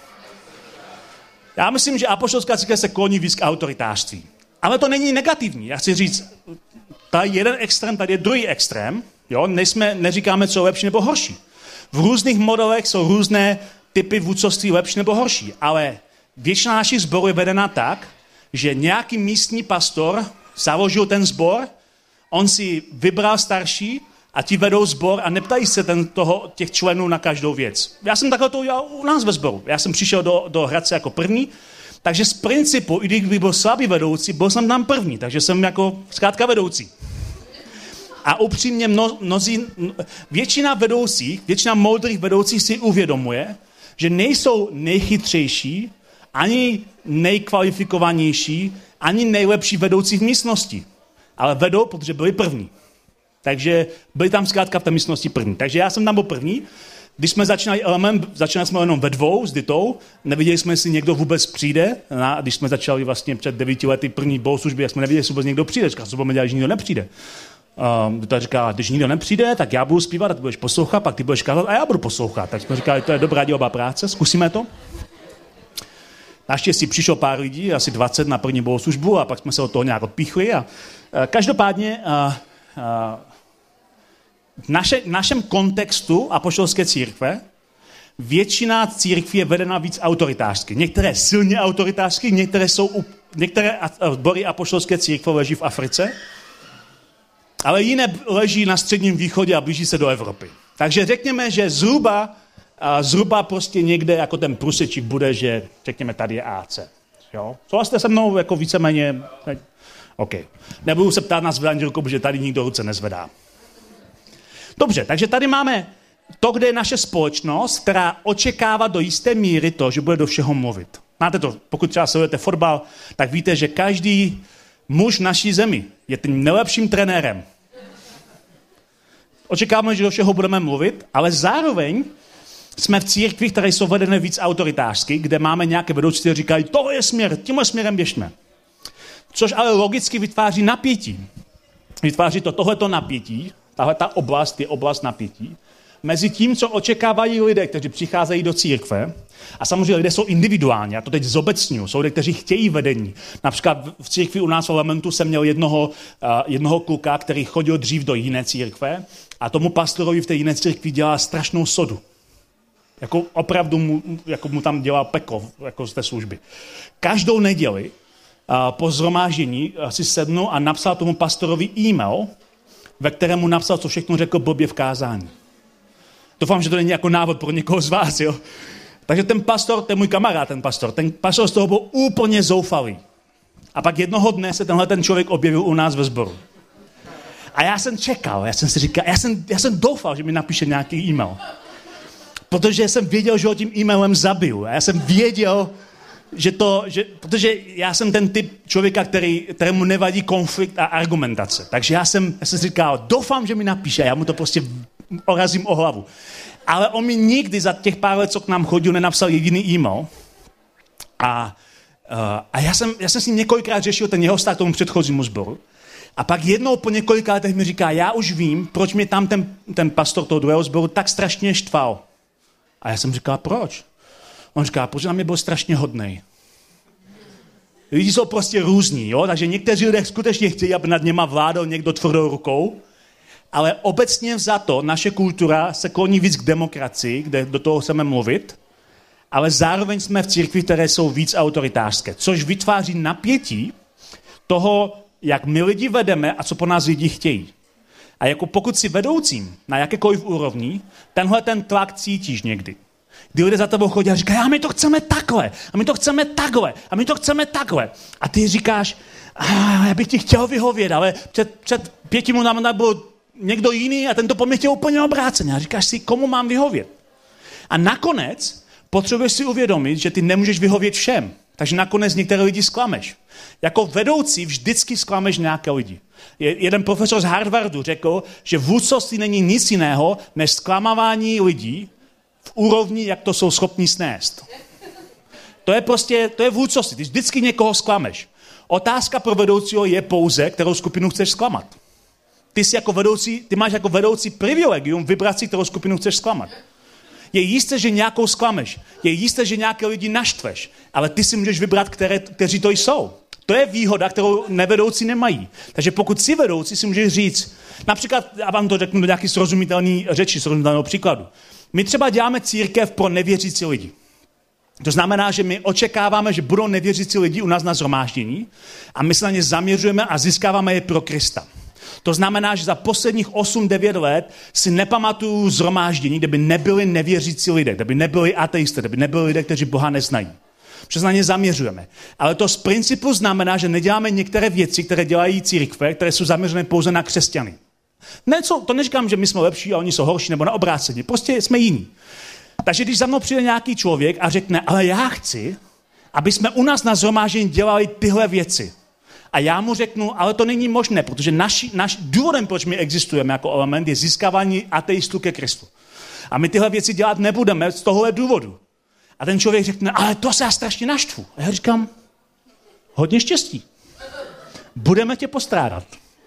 Já myslím, že apoštolská církev se kloní víc k autoritářství. Ale to není negativní. Já chci říct, tady je jeden extrém, tady je druhý extrém. Jo? Nejsme, neříkáme, co je lepší nebo horší. V různých modelech jsou různé typy vůdcovství lepší nebo horší. Ale většina našich sborů je vedena tak, že nějaký místní pastor založil ten sbor, on si vybral starší a ti vedou sbor a neptají se ten, toho, těch členů na každou věc. Já jsem takhle to udělal u nás ve sboru. Já jsem přišel do, do Hradce jako první, takže z principu, i když byl slabý vedoucí, byl jsem tam první, takže jsem jako zkrátka vedoucí. A upřímně mno, mnozí, většina vedoucích, většina moudrých vedoucích si uvědomuje, že nejsou nejchytřejší, ani nejkvalifikovanější, ani nejlepší vedoucí v místnosti. Ale vedou, protože byli první. Takže byli tam zkrátka v té místnosti první. Takže já jsem tam byl první. Když jsme začínali element, začínali jsme jenom ve dvou s Ditou, neviděli jsme, jestli někdo vůbec přijde. Na, když jsme začali vlastně před devíti lety první bohoslužby, jak jsme neviděli, jestli vůbec někdo přijde. Říkal, co budeme dělat, že nikdo nepřijde. Um, Dita říká, když nikdo nepřijde, tak já budu zpívat a ty budeš poslouchat, pak ty budeš kázat a já budu poslouchat. Tak jsme říkali, to je dobrá dělba práce, zkusíme to. Naštěstí přišlo pár lidí, asi dvacet na první bohoslužbu a pak jsme se od toho nějak odpíchli. A, uh, každopádně uh, uh, v naše, našem kontextu apoštolské církve většina církví je vedena víc autoritářsky. Některé silně autoritářsky, některé, jsou, některé sbory apoštolské církve leží v Africe, ale jiné leží na Středním východě a blíží se do Evropy. Takže řekněme, že zhruba, zhruba prostě někde jako ten průsečík bude, že řekněme tady je A C. Jo? Souhlasíte se mnou jako víceméně? OK. Nebudu se ptát na zvedání rukou, protože tady nikdo ruce nezvedá. Dobře, takže tady máme to, kde je naše společnost, která očekává do jisté míry to, že bude do všeho mluvit. Máte to, pokud třeba sledujete fotbal, tak víte, že každý muž naší zemi je tím nejlepším trenérem. Očekáváme, že do všeho budeme mluvit, ale zároveň jsme v církvích, které jsou vedené víc autoritářsky, kde máme nějaké vedoucí, kteří říkají, tohle je směr, tímhle směrem běžme. Což ale logicky vytváří napětí. Vytváří to tohleto napětí, tahle ta oblast je oblast napětí, mezi tím, co očekávají lidé, kteří přicházejí do církve, a samozřejmě lidé jsou individuální, já to teď zobecňuji, jsou lidé, kteří chtějí vedení. Například v církvi u nás v Elementu jsem měl jednoho, uh, jednoho kluka, který chodil dřív do jiné církve a tomu pastorovi v té jiné církvi dělal strašnou sodu. Jako opravdu mu, jako mu tam dělal peklo jako z té služby. Každou neděli uh, po shromáždění si sednul a napsal tomu pastorovi e-mail, ve kterému napsal, co všechno řekl blbě v kázání. Doufám, že to není jako návod pro někoho z vás, jo? Takže ten pastor, ten můj kamarád, ten pastor, ten pastor z toho byl úplně zoufalý. A pak jednoho dne se tenhle ten člověk objevil u nás ve sboru. A já jsem čekal, já jsem si říkal, já jsem, já jsem doufal, že mi napíše nějaký e-mail. Protože jsem věděl, že ho tím e-mailem zabiju. A já jsem věděl, že to, že, protože já jsem ten typ člověka, který, kterému nevadí konflikt a argumentace. Takže já jsem, já jsem si říkal, doufám, že mi napíše, já mu to prostě orazím o hlavu. Ale on mi nikdy za těch pár let, co k nám chodil, nenapsal jediný e-mail. A, uh, a já, jsem, já jsem si několikrát řešil ten jeho vztah k tomu předchozímu sboru. A pak jednou po několika letech mi říká, já už vím, proč mě tam ten, ten pastor toho druhého sboru tak strašně štval. A já jsem říkal, proč? On říká, protože na mě byl strašně hodnej. Lidi jsou prostě různí, jo? Takže někteří lidé skutečně chtějí, aby nad něma vládal někdo tvrdou rukou, ale obecně vzato naše kultura se kloní víc k demokracii, kde do toho chceme mluvit, ale zároveň jsme v církvi, které jsou víc autoritářské, což vytváří napětí toho, jak my lidi vedeme a co po nás lidi chtějí. A jako pokud si vedoucím na jakékoliv úrovni, tenhle ten tlak cítíš někdy. Kdy lidé za tebou chodí a říkají, a my to chceme takhle, a my to chceme takhle, a my to chceme takhle. A ty říkáš, já bych ti chtěl vyhovět, ale před, před pěti minutami byl někdo jiný a ten to po mě chtěl úplně obráceně. A říkáš si, komu mám vyhovět? A nakonec potřebuješ si uvědomit, že ty nemůžeš vyhovět všem. Takže nakonec některé lidi zklameš. Jako vedoucí vždycky zklameš nějaké lidi. Jeden profesor z Harvardu řekl, že vůdcovství není nic jiného, než zklamávání lidí v úrovni, jak to jsou schopní snést. To je prostě, to je vůdcovství. Ty vždycky někoho zklameš. Otázka pro vedoucího je pouze, kterou skupinu chceš zklamat. Ty jsi jako vedoucí, ty máš jako vedoucí privilegium vybrat si, kterou skupinu chceš zklamat. Je jisté, že nějakou zklameš. Je jisté, že nějaké lidi naštveš. Ale ty si můžeš vybrat, které, kteří to jsou. To je výhoda, kterou nevedoucí nemají. Takže pokud jsi vedoucí, si můžeš říct, například, já vám to řeknu do nějaký srozumitelný řeči, srozumitelného příkladu. My třeba děláme církev pro nevěřící lidi. To znamená, že my očekáváme, že budou nevěřící lidi u nás na shromáždění a my se na ně zaměřujeme a získáváme je pro Krista. To znamená, že za posledních osm devět let si nepamatuju shromáždění, kde by nebyli nevěřící lidé, kde by nebyli ateisté, kde by nebyli lidé, kteří Boha neznají. Protože se na ně zaměřujeme. Ale to z principu znamená, že neděláme některé věci, které dělají církve, které jsou zaměřené pouze na křesťany. Ne, co, to neříkám, že my jsme lepší a oni jsou horší nebo na obráceně. Prostě jsme jiní. Takže když za mnou přijde nějaký člověk a řekne, ale já chci, aby jsme u nás na shromáždění dělali tyhle věci. A já mu řeknu, ale to není možné, protože naši, naš důvodem, proč my existujeme jako element, je získávání ateistů ke Kristu. A my tyhle věci dělat nebudeme z tohohle důvodu. A ten člověk řekne, ale to se já strašně naštvu. A já říkám, hodně štěstí. Budeme tě postrádat.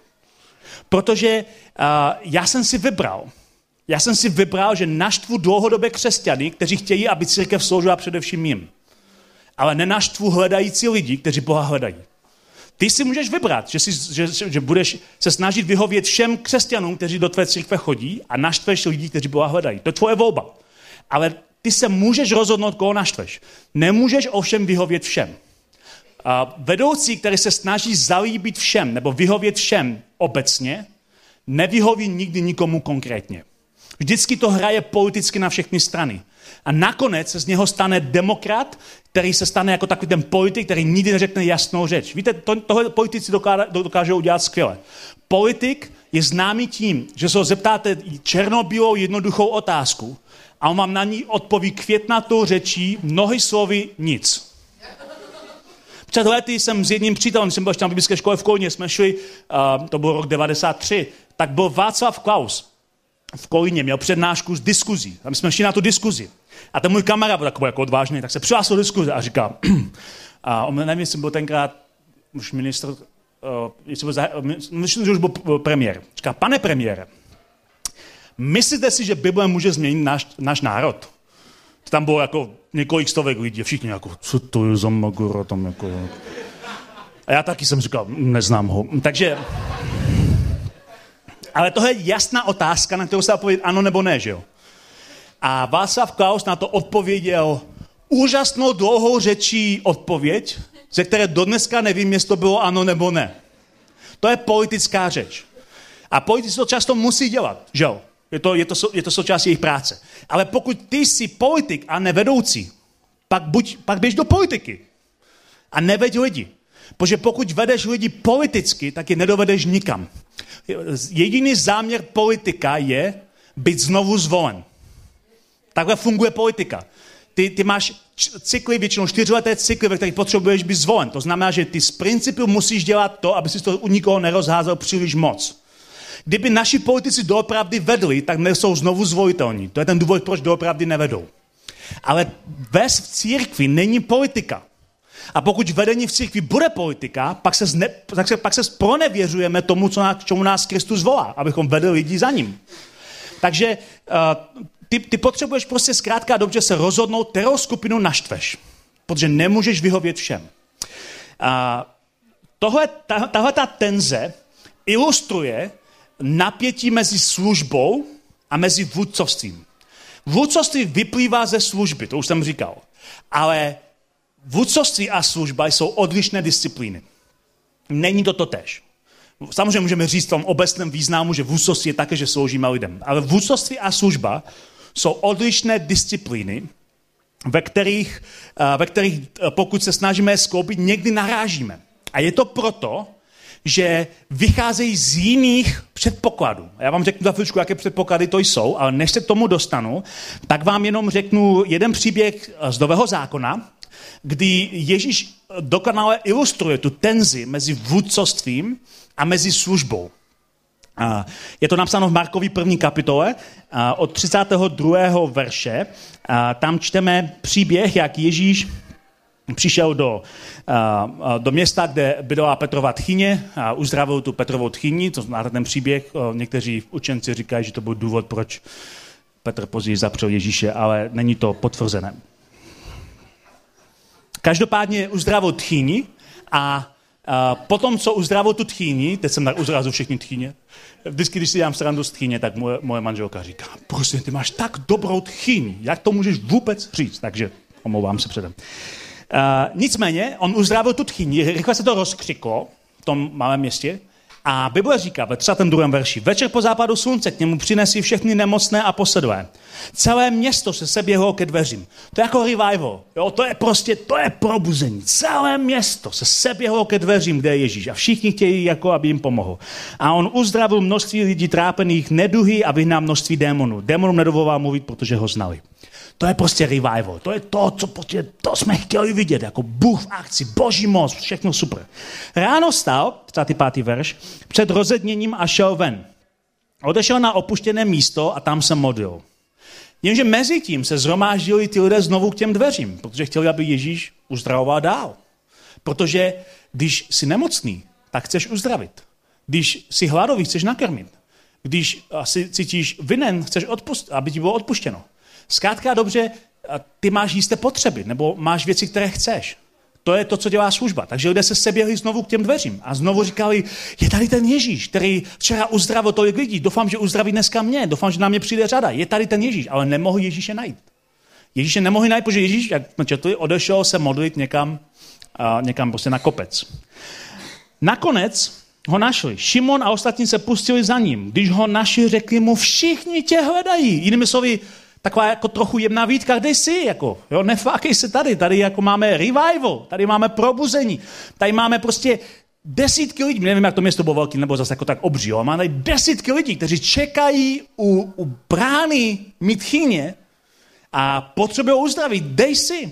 Protože uh, já jsem si vybral, já jsem si vybral, že naštvu dlouhodobě křesťany, kteří chtějí, aby církev sloužila především jim. Ale nenaštvu hledající lidi, kteří Boha hledají. Ty si můžeš vybrat, že, si, že, že budeš se snažit vyhovět všem křesťanům, kteří do tvé církve chodí a naštveš lidi, kteří Boha hledají. To je tvoje volba. Ale ty se můžeš rozhodnout, koho naštveš. Nemůžeš ovšem vyhovět všem. A vedoucí, který se snaží zalíbit všem nebo vyhovět všem obecně, nevyhoví nikdy nikomu konkrétně. Vždycky to hraje politicky na všechny strany. A nakonec se z něho stane demokrat, který se stane jako takový ten politik, který nikdy neřekne jasnou řeč. Víte, to, tohle politici dokážou udělat skvěle. Politik je známý tím, že se ho zeptáte černobílou jednoduchou otázku a on vám na ní odpoví květnatou řečí, mnohy slovy, nic. Před lety jsem s jedním přítelem, když jsem byl ještě na biblické škole v Kolíně, jsme šli, uh, to byl rok devadesát tři, tak byl Václav Klaus v Kolíně, měl přednášku z diskuzí. A my jsme šli na tu diskuzi. A ten můj kamarád byl takový jako odvážný, tak se přihlásil do diskuze a říká, a on nevím, jestli byl tenkrát už ministr, uh, jestli byl za, myslím, že už byl premiér. Říká, pane premiére, myslíte si, že Bible může změnit náš, náš národ? Tam bylo jako několik stovek lidí, všichni jako, co to je za magora tam jako... A já taky jsem říkal, neznám ho. Takže... Ale tohle je jasná otázka, na kterou se dá odpovědět ano nebo ne, že jo? A Václav Klaus na to odpověděl úžasnou dlouhou řečí odpověď, ze které dodneska nevím, jestli to bylo ano nebo ne. To je politická řeč. A politici to často musí dělat, že jo? Je to, je, to, je to součást jejich práce. Ale pokud ty jsi politik a nevedoucí, pak, buď, pak běž do politiky. A neveď lidi. Protože pokud vedeš lidi politicky, tak je nedovedeš nikam. Jediný záměr politika je být znovu zvolen. Takhle funguje politika. Ty, ty máš cykly, většinou čtyřleté cykly, ve kterých potřebuješ být zvolen. To znamená, že ty z principu musíš dělat to, aby si to u nikoho nerozházel příliš moc. Kdyby naši politici doopravdy vedli, tak nejsou znovu zvolitelní. To je ten důvod, proč doopravdy nevedou. Ale ves v církvi není politika. A pokud vedení v církvi bude politika, pak se, zne, pak se, pak se pronevěřujeme tomu, co nás, čemu nás Kristus volá, abychom vedli lidi za ním. Takže uh, ty, ty potřebuješ prostě zkrátka dobře se rozhodnout, kterou skupinu naštveš. Protože nemůžeš vyhovět všem. Uh, tohle, ta, tahle ta tenze ilustruje napětí mezi službou a mezi vůdcovstvím. Vůdcovství vyplývá ze služby, to už jsem říkal. Ale vůdcovství a služba jsou odlišné disciplíny. Není to totéž. Samozřejmě můžeme říct v tom obecném významu, že vůdcovství je také, že sloužíme lidem. Ale vůdcovství a služba jsou odlišné disciplíny, ve kterých, ve kterých pokud se snažíme je skloubit, někdy narážíme. A je to proto, že vycházejí z jiných předpokladů. Já vám řeknu za chvíličku, jaké předpoklady to jsou, ale než se k tomu dostanu, tak vám jenom řeknu jeden příběh z Nového zákona, kdy Ježíš dokonale ilustruje tu tenzi mezi vůdcovstvím a mezi službou. Je to napsáno v Markovi první kapitole od třicátého druhého verše. Tam čteme příběh, jak Ježíš přišel do, do města, kde bydlela Petrova tchyně a uzdravil tu Petrovou tchyni. To znáte ten příběh. Někteří učenci říkají, že to byl důvod, proč Petr později zapřel Ježíše, ale není to potvrzené. Každopádně uzdravil tchyni a Uh, potom, co uzdravil tu tchýni, teď jsem tak uzrazil všechny tchýně, vždycky, když si dělám srandu z tchýně, tak moje, moje manželka říká, prosím, ty máš tak dobrou tchýni, jak to můžeš vůbec říct? Takže omlouvám se předem. Uh, nicméně, on uzdravil tu tchýni, rychle se to rozkřiklo v tom malém městě a Bible říká ve třicátém druhém verši, večer po západu slunce k němu přinesí všechny nemocné a posedlé. Celé město se seběhlo ke dveřím. To je jako revival. Jo? To je prostě, to je probuzení. Celé město se seběhlo ke dveřím, kde je Ježíš. A všichni chtějí, jako aby jim pomohl. A on uzdravil množství lidí trápených neduhy a vyhnal množství démonů. Démonům nedovoloval mluvit, protože ho znali. To je prostě revival. To je to, co prostě, to jsme chtěli vidět. Jako Bůh v akci, boží moc, všechno super. Ráno vstal, třicátý pátý verš, před rozedněním a šel ven. Odešel na opuštěné místo a tam se modlil. Jenže mezi tím se zhromáždili ty lidé znovu k těm dveřím, protože chtěli, aby Ježíš uzdravoval dál. Protože když jsi nemocný, tak chceš uzdravit. Když jsi hladový, chceš nakrmit. Když si cítíš vinen, chceš, odpust, aby ti bylo odpuštěno. Zkrátka dobře, ty máš jisté potřeby, nebo máš věci, které chceš. To je to, co dělá služba. Takže lidé se seběhli znovu k těm dveřím a znovu říkali, je tady ten Ježíš, který včera uzdravil tolik lidí, doufám, že uzdraví dneska mě, doufám, že na mě přijde řada. Je tady ten Ježíš, ale nemohli Ježíše najít. Ježíše nemohli najít, protože Ježíš, jak jsme četli, odešel se modlit někam, uh, někam prostě na kopec. Nakonec ho našli. Šimon a ostatní se pustili za ním. Když ho našli, řekli mu, všichni tě hledají. Jinými slovy, taková jako trochu jemná výtka, kde jsi, jako, jo, nefákej se tady, tady jako máme revival, tady máme probuzení, tady máme prostě desítky lidí, nevím, jak to město bylo velký, nebo zase jako tak obří, jo, máme tady desítky lidí, kteří čekají u, u brány mít tchyně a potřebují uzdravit, dej si.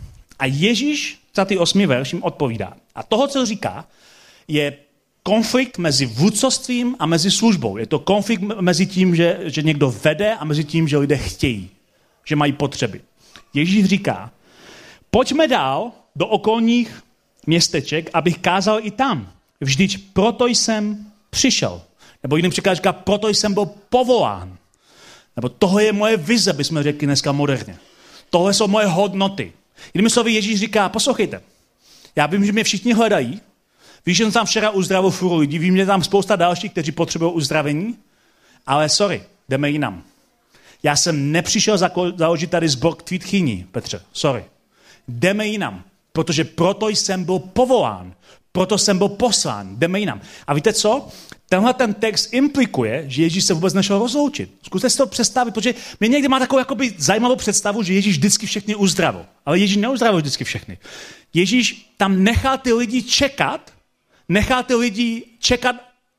A Ježíš, třicátý osmý verš, jim odpovídá. A toho, co říká, je konflikt mezi vůdcovstvím a mezi službou. Je to konflikt mezi tím, že, že někdo vede a mezi tím, že lidé chtějí, že mají potřeby. Ježíš říká, pojďme dál do okolních městeček, abych kázal i tam. Vždyť proto jsem přišel. Nebo jiným příklad říká, proto jsem byl povolán. Nebo tohle je moje vize, bychom řekli dneska moderně. Tohle jsou moje hodnoty. Jinými slovy Ježíš říká, poslouchejte, já vím, že mě všichni hledají, víš, že jsem tam včera uzdravil furu lidí, vím, že tam spousta dalších, kteří potřebují uzdravení, ale sorry, jdeme jinam. Já jsem nepřišel založit tady sbor k tvý tchýni, Petře, sorry. Jdeme jinam, protože proto jsem byl povolán, proto jsem byl poslán, jdeme jinam. A víte co? Tenhle ten text implikuje, že Ježíš se vůbec nešel rozloučit. Zkuste si to představit, protože mě někdy má takovou jakoby zajímavou představu, že Ježíš vždycky všechny uzdravil. Ale Ježíš neuzdravil vždycky všechny. Ježíš tam nechal ty lidi čekat, nechal ty lidi čekat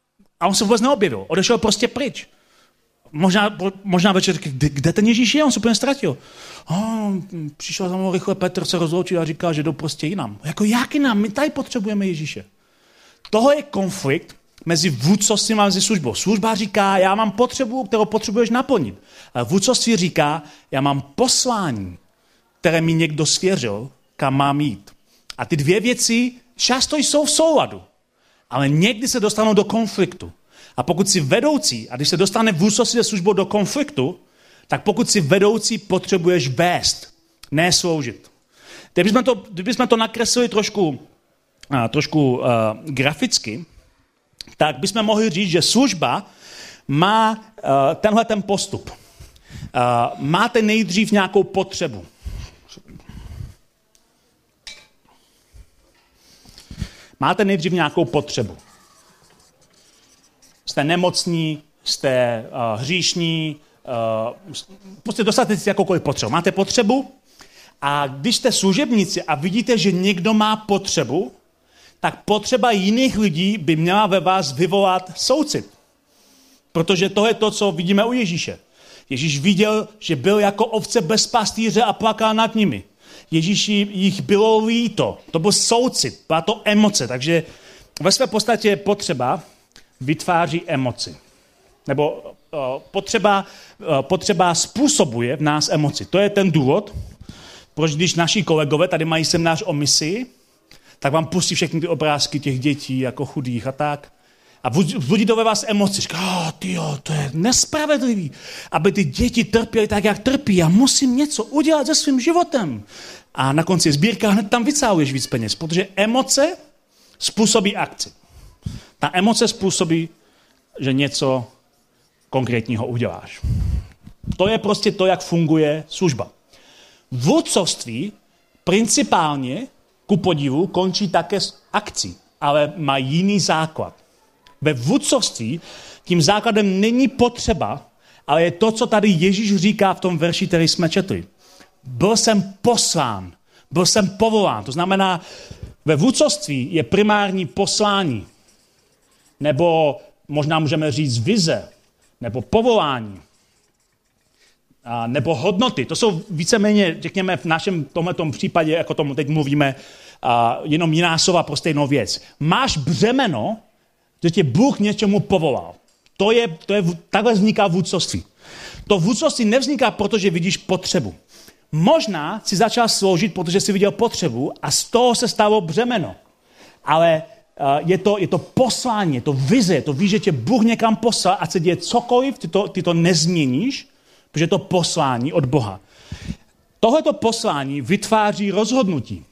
a on se vůbec neobjevil. Odešel prostě pryč. Možná, možná večer, kde, kde ten Ježíš je? On se úplně ztratil. Oh, přišel za mnou rychle Petr se rozloučil a říkal, že jdou prostě jinam. Jako jak jinam? My tady potřebujeme Ježíše. Tohle je konflikt mezi vůdcovstvím a mezi službou. Služba říká, já mám potřebu, kterou potřebuješ naplnit. Ale vůdcovství říká, já mám poslání, které mi někdo svěřil, kam mám jít. A ty dvě věci často jsou v souladu, ale někdy se dostanou do konfliktu. A pokud jsi vedoucí, a když se dostane vůdcovství se službou do konfliktu, tak pokud jsi vedoucí, potřebuješ vést, ne sloužit. Kdybychom to, kdybychom to nakreslili trošku, uh, trošku uh, graficky, tak bychom mohli říct, že služba má uh, tenhle ten postup. Uh, máte nejdřív nějakou potřebu. Máte nejdřív nějakou potřebu. Jste nemocní, jste uh, hříšní, uh, prostě dostanete si jakoukoliv potřebu. Máte potřebu a když jste služebníci a vidíte, že někdo má potřebu, tak potřeba jiných lidí by měla ve vás vyvolat soucit. Protože to je to, co vidíme u Ježíše. Ježíš viděl, že byl jako ovce bez pastýře a plakal nad nimi. Ježíši jich bylo líto. To byl soucit, byla to emoce. Takže ve své podstatě potřeba vytváří emoci. Nebo uh, potřeba, uh, potřeba způsobuje v nás emoci. To je ten důvod, proč když naši kolegové tady mají seminář o misi, tak vám pustí všechny ty obrázky těch dětí jako chudých a tak. A vzbudí to ve vás emoci. Říká, oh, tyjo, to je nespravedlivý, aby ty děti trpěly tak, jak trpí. Já musím něco udělat se svým životem. A na konci sbírka hned tam vycáluješ víc peněz, protože emoce způsobí akci. Ta emoce způsobí, že něco konkrétního uděláš. To je prostě to, jak funguje služba. Vůdcovství principálně, ku podivu, končí také s akcí, ale má jiný základ. Ve vůdcovství tím základem není potřeba, ale je to, co tady Ježíš říká v tom verši, který jsme četli. Byl jsem poslán, byl jsem povolán. To znamená, ve vůdcovství je primární poslání, nebo možná můžeme říct vize, nebo povolání, a nebo hodnoty. To jsou víceméně, řekněme, v našem tomhletom případě, jako tomu teď mluvíme, a jenom jiná slova pro stejnou věc. Máš břemeno, že tě Bůh něčemu povolal. To je, to je, takhle vzniká vůdcovství. To vůdcovství nevzniká, protože vidíš potřebu. Možná si začal sloužit, protože jsi viděl potřebu a z toho se stalo břemeno. Ale uh, je, to, je to poslání, je to vize, je to víš, že tě Bůh někam poslal a se děje cokoliv, ty to, ty to nezměníš, protože je to poslání od Boha. Tohleto poslání vytváří rozhodnutí.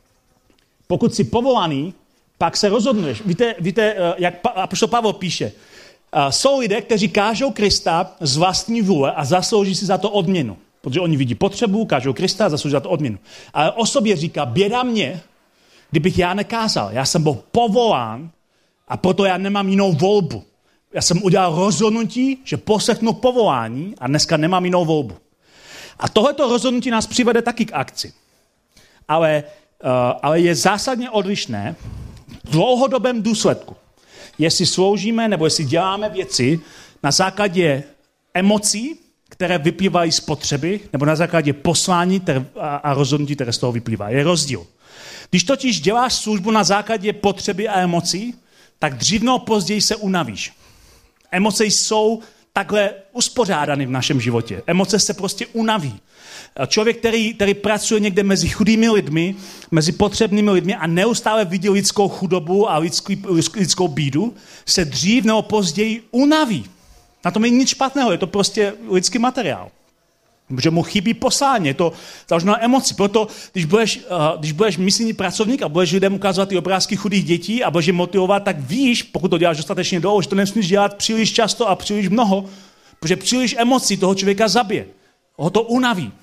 Pokud jsi povolaný, pak se rozhodneš. Víte, víte jak apoštol Pavel píše, jsou lidé, kteří kážou Krista z vlastní vůle a zaslouží si za to odměnu. Protože oni vidí potřebu, kážou Krista a zaslouží za to odměnu. Ale o sobě říká, běda mě, kdybych já nekázal. Já jsem byl povolán a proto já nemám jinou volbu. Já jsem udělal rozhodnutí, že poslechnu povolání a dneska nemám jinou volbu. A tohleto rozhodnutí nás přivede taky k akci. Ale, uh, ale je zásadně odlišné v dlouhodobém důsledku. Jestli sloužíme nebo jestli děláme věci na základě emocí, které vyplývají z potřeby, nebo na základě poslání a, a rozhodnutí, které z toho vyplývá. Je rozdíl. Když totiž děláš službu na základě potřeby a emocí, tak dřív nebo později se unavíš. Emoce jsou takhle uspořádány v našem životě. Emoce se prostě unaví. Člověk, který, který pracuje někde mezi chudými lidmi, mezi potřebnými lidmi a neustále vidí lidskou chudobu a lidský, lidskou bídu, se dřív nebo později unaví. Na tom není nic špatného, je to prostě lidský materiál. Protože mu chybí poslání, je to založeno na emoci. Proto, když budeš, uh, když budeš misijní pracovník a budeš lidem ukazovat ty obrázky chudých dětí a budeš je motivovat, tak víš, pokud to děláš dostatečně dlouho, že to nesmíš dělat příliš často a příliš mnoho, protože příliš emocí toho člověka zabije. Ho to unaví.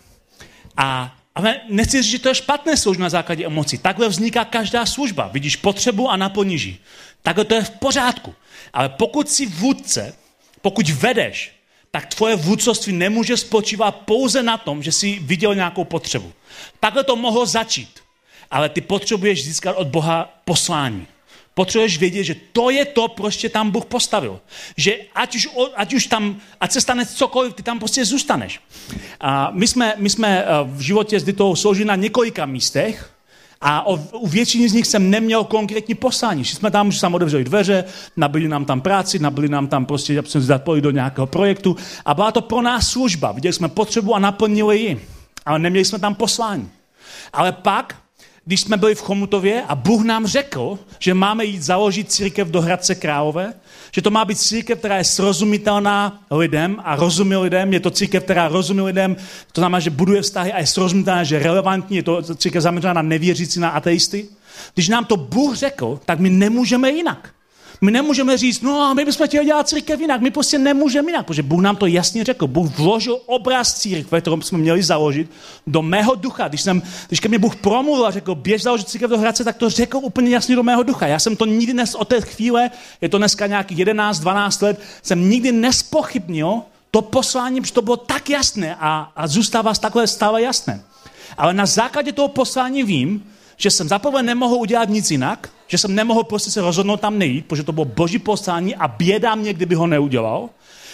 A, ale nechci říct, že to je špatné sloužit na základě emocí. Takhle vzniká každá služba. Vidíš potřebu a naplníš ji. Takhle to je v pořádku. Ale pokud jsi vůdce, pokud vedeš, tak tvoje vůdcovství nemůže spočívat pouze na tom, že jsi viděl nějakou potřebu. Takhle to mohlo začít. Ale ty potřebuješ získat od Boha poslání. Potřebuješ vědět, že to je to, proč tě tam Bůh postavil. Že ať už, ať už tam, ať se stane cokoliv, ty tam prostě zůstaneš. A my jsme, my jsme v životě s Ditou sloužili na několika místech a o, u většiny z nich jsem neměl konkrétní poslání. Šli jsme tam, že jsme otevřeli dveře, nabili nám tam práci, nabili nám tam prostě, aby jsme se zapojili do nějakého projektu a byla to pro nás služba. Viděli jsme potřebu a naplnili ji, ale neměli jsme tam poslání. Ale pak, když jsme byli v Chomutově a Bůh nám řekl, že máme jít založit církev do Hradce Králové, že to má být církev, která je srozumitelná lidem a rozumí lidem, je to církev, která rozumí lidem, to znamená, že buduje vztahy a je srozumitelná, že je relevantní, je to církev zaměřená na nevěřící, na ateisty. Když nám to Bůh řekl, tak my nemůžeme jinak. My nemůžeme říct, no my bychom chtěli dělat církev jinak, my prostě nemůžeme jinak, protože Bůh nám to jasně řekl. Bůh vložil obraz církve, kterou jsme měli založit, do mého ducha. Když, jsem, když ke mně Bůh promluvil a řekl, běž založit církev do Hradce, tak to řekl úplně jasně do mého ducha. Já jsem to nikdy nes, od té chvíle, je to dneska nějakých jedenáct dvanáct let, jsem nikdy nespochybnil to poslání, protože to bylo tak jasné a, a zůstává takhle stále jasné. Ale na základě toho poslání vím, že jsem zaprvé nemohl udělat nic jinak, že jsem nemohl prostě se rozhodnout tam nejít, protože to bylo boží poslání a běda mě, kdyby ho neudělal.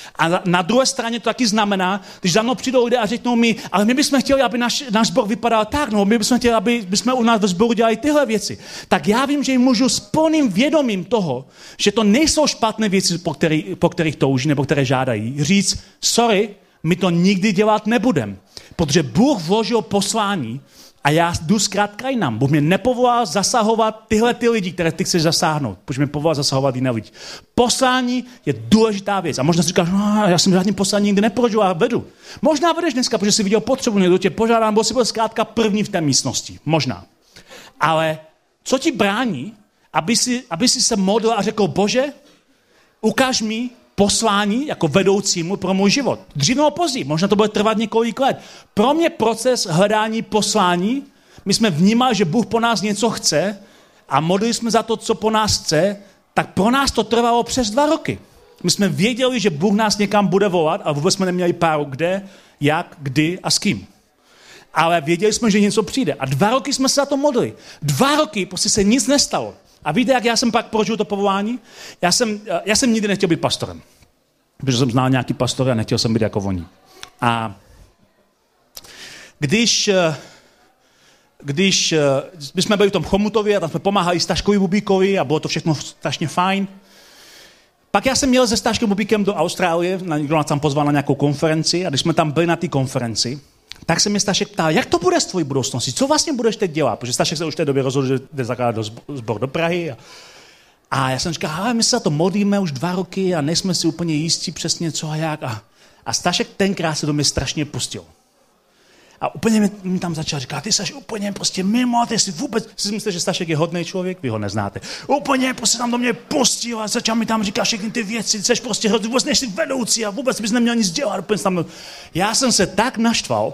A na druhé straně to taky znamená, když za mnou přijdou lidé a řeknou mi, ale my bychom chtěli, aby náš, náš sbor vypadal tak, no my bychom chtěli, aby bychom u nás ve sboru dělali tyhle věci. Tak já vím, že jim můžu s plným vědomím toho, že to nejsou špatné věci, po, který, po kterých touží nebo které žádají, říct, sorry, my to nikdy dělat nebudem, protože Bůh vložil poslání a já jdu zkrátka jinam. Bůh mě nepovolal zasahovat tyhle ty lidi, které ty chceš zasáhnout. Bůh mě povolal zasahovat jiné lidi. Poslání je důležitá věc. A možná si říkáš, no, já jsem žádný poslání nikdy neprožil a vedu. Možná vedeš dneska, protože jsi viděl potřebu, někdo tě požádá, nebo jsi byl zkrátka první v té místnosti. Možná. Ale co ti brání, aby si, aby si se modlil a řekl, Bože, ukáž mi poslání jako vedoucímu pro můj život. Dřív nebo později, možná to bude trvat několik let. Pro mě proces hledání poslání, my jsme vnímali, že Bůh po nás něco chce a modlili jsme za to, co po nás chce, tak pro nás to trvalo přes dva roky. My jsme věděli, že Bůh nás někam bude volat, ale vůbec jsme neměli páru kde, jak, kdy a s kým. Ale věděli jsme, že něco přijde. A dva roky jsme se za to modlili. Dva roky prostě se nic nestalo. A víte, jak já jsem pak prožil to povolání? Já jsem, já jsem nikdy nechtěl být pastorem. Protože jsem znal nějaký pastor a nechtěl jsem být jako oni. A když, když my jsme byli v tom Chomutově a tam jsme pomáhali Staškovi Bubíkovi a bylo to všechno strašně fajn, pak já jsem měl se Staškem Bubíkem do Austrálie, někdo nás tam pozval na nějakou konferenci a když jsme tam byli na té konferenci, tak se mě Stašek ptal, jak to bude s tvojí budoucností, co vlastně budeš teď dělat, protože Stašek se už v té době rozhodl, že jde zakládat do sbor do Prahy. A, a já jsem říkal, ale my se za to modlíme už dva roky a nejsme si úplně jistí přesně co a jak. A, a Stašek tenkrát se do mě strašně pustil. A úplně mi, mi tam začal říkat, ty jsi úplně prostě mimo, ty jsi vůbec, si myslíte, že Stašek je hodný člověk, vy ho neznáte. Úplně prostě tam do mě pustil a začal mi tam říkat všechny ty věci, ty jsi prostě hrozný, vůbec nejsi vedoucí a vůbec bys neměl nic dělat. Úplně tam... Já jsem se tak naštval,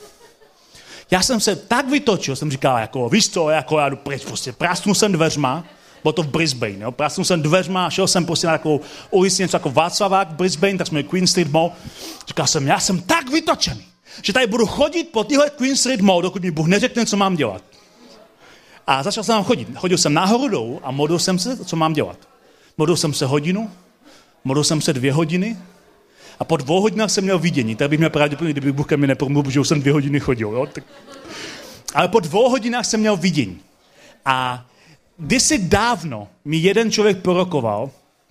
já jsem se tak vytočil, jsem říkal, jako, víš co, jako já jdu pryč, prostě prásnul jsem dveřma, bylo to v Brisbane, jo, prásnul jsem dveřma, šel jsem prostě na takovou ulici, něco jako Václavák v Brisbane, tak jsme Queen Street Mall, říkal jsem, já jsem tak vytočený, že tady budu chodit po téhle Queen Street Mall, dokud mi Bůh neřekne, co mám dělat. A začal jsem tam chodit. Chodil jsem nahoru dolů a modlil jsem se, co mám dělat. Modlil jsem se hodinu, modlil jsem se dvě hodiny a po dvou hodinách jsem měl vidění. Tak bych měl pravděpodobně, kdyby Bůh ke mně nepromluvil, protože už jsem dvě hodiny chodil. Jo? Tak... Ale po dvou hodinách jsem měl vidění. A kdysi dávno mi jeden člověk prorokoval,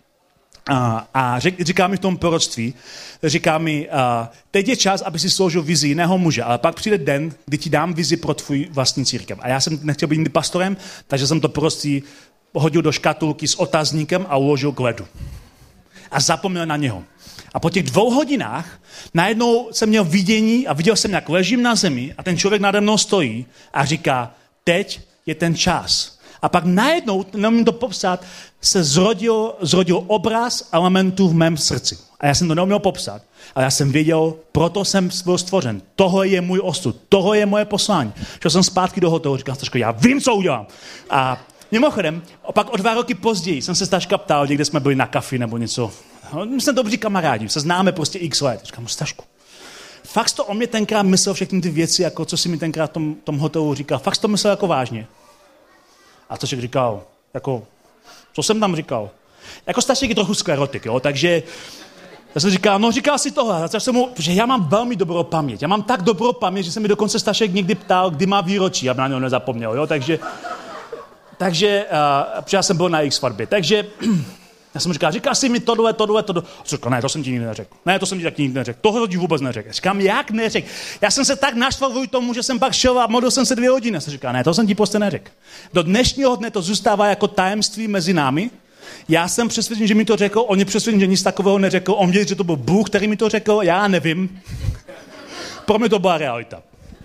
A, a řek, říká mi v tom proroctví, říká mi, a, teď je čas, aby si složil vizi jiného muže, ale pak přijde den, kdy ti dám vizi pro tvůj vlastní církev. A já jsem nechtěl být nikdy pastorem, takže jsem to proroctví hodil do škatulky s otazníkem a uložil k ledu. A zapomněl na něho. A po těch dvou hodinách najednou jsem měl vidění a viděl jsem, jak ležím na zemi a ten člověk nade mnou stojí a říká, teď je ten čas. A pak najednou, neumím to popsat, se zrodil, zrodil obraz elementů v mém srdci. A já jsem to neuměl popsat. Ale já jsem věděl, proto jsem byl stvořen. Tohle je můj osud, tohle je moje poslání. Šel jsem zpátky do hotelu, říkal Staško, já vím, co udělám. A mimochodem, pak o dva roky později jsem se Staška ptal, někde jsme byli na kafi nebo něco. My jsme dobří kamarádi, se známe prostě x let. Říkám, Stašku, fakt to o mě tenkrát myslel všechny ty věci, jako co si mi tenkrát v tom, tom hotelu říkal. Fakt to myslel jako vážně. A Stašek říkal, jako, co jsem tam říkal? Jako Stašek je trochu sklerotik, jo, takže já jsem říkal, no říkal si tohle, jsem mu, protože já mám velmi dobrou paměť, já mám tak dobrou paměť, že se mi dokonce Stašek někdy ptal, kdy má výročí, aby na něho nezapomněl, jo, takže, takže, uh, protože já jsem byl na jejich svatbě, takže já jsem mu říkal, říkal jsi mi tohle, tohle, tohle, a říkal, ne, to jsem ti nikdy neřekl, ne, to jsem ti taky nikdy neřekl, tohle ti vůbec neřekl, říkám, jak neřekl, já jsem se tak naštval kvůli tomu, že jsem pak šel a modlil jsem se dvě hodiny, a jsem říkal, ne, to jsem ti prostě neřekl. Do dnešního dne to zůstává jako tajemství mezi námi, já jsem přesvědčen, že mi to řekl, on je přesvědčen, že nic takového neřekl, on věří, že to byl Bůh, který mi to řekl, já nevím, pro mě to byla realita.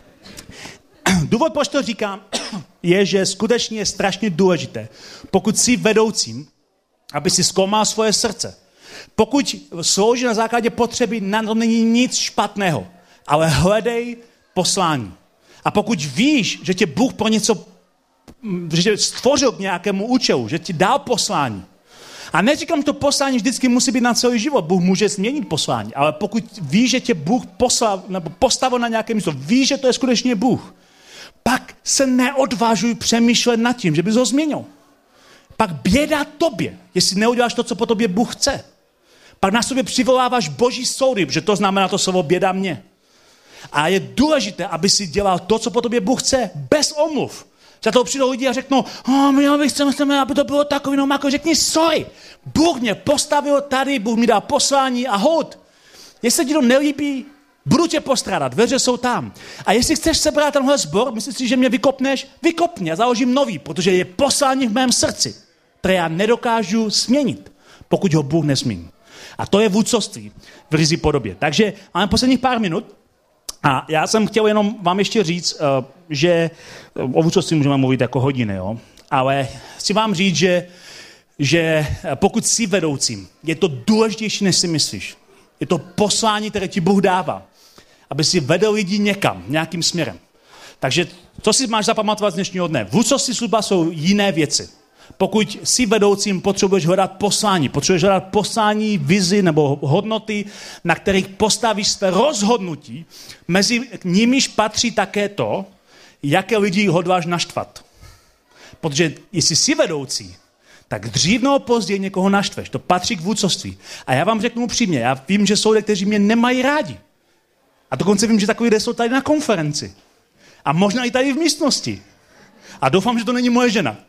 Důvod, proč to říkám, je, že skutečně je strašně důležité, pokud jsi vedoucím, aby si zkoumal svoje srdce. Pokud slouží na základě potřeby, na tom není nic špatného, ale hledej poslání. A pokud víš, že tě Bůh pro něco, že tě stvořil k nějakému účelu, že ti dal poslání. A neříkám, že to poslání vždycky musí být na celý život. Bůh může změnit poslání, ale pokud víš, že tě Bůh poslal, nebo postavil na nějaké místo, víš, že to je skutečně Bůh, pak se neodvážuj přemýšlet nad tím, že bys ho změnil. Pak běda tobě, jestli neuděláš to, co po tobě Bůh chce. Pak na sobě přivoláváš boží soudy, protože to znamená to slovo běda mě. A je důležité, aby si dělal to, co po tobě Bůh chce, bez omluv. Za toho přijdou lidi a řeknou, oh, my bych chceme, chceme, aby to bylo takový, no Marko, řekni sorry. Bůh mě postavil tady, Bůh mi dal poslání a hod. Jestli ti to nelíbí, budu tě postrádat, dveře jsou tam. A jestli chceš sebrat tenhle sbor, myslíš si, že mě vykopneš? Vykop mě a založím nový, protože je poslání v mém srdci, které já nedokážu změnit, pokud ho Bůh nezmění. A to je vůdcovství v ryzí podobě. Takže máme posledních pár minut a já jsem chtěl jenom vám ještě říct, že o vůdcovství můžeme mluvit jako hodiny, jo? Ale chci vám říct, že, že pokud jsi vedoucím, je to důležitější, než si myslíš. Je to poslání, které ti Bůh dává, aby si vedl lidi někam, nějakým směrem. Takže co si máš zapamatovat z dnešního dne? Vůdcovství služba jsou jiné věci. Pokud jsi vedoucím, potřebuješ hledat poslání. Potřebuješ hledat poslání, vizi nebo hodnoty, na kterých postavíš své rozhodnutí. Mezi nimiž patří také to, jaké lidi hodláš naštvat. Protože jestli jsi vedoucí, tak dřív nebo později někoho naštveš. To patří k vůdcovství. A já vám řeknu upřímně, já vím, že jsou lidé, kteří mě nemají rádi. A dokonce vím, že takový lidé jsou tady na konferenci. A možná i tady v místnosti. A doufám, že to není moje žena.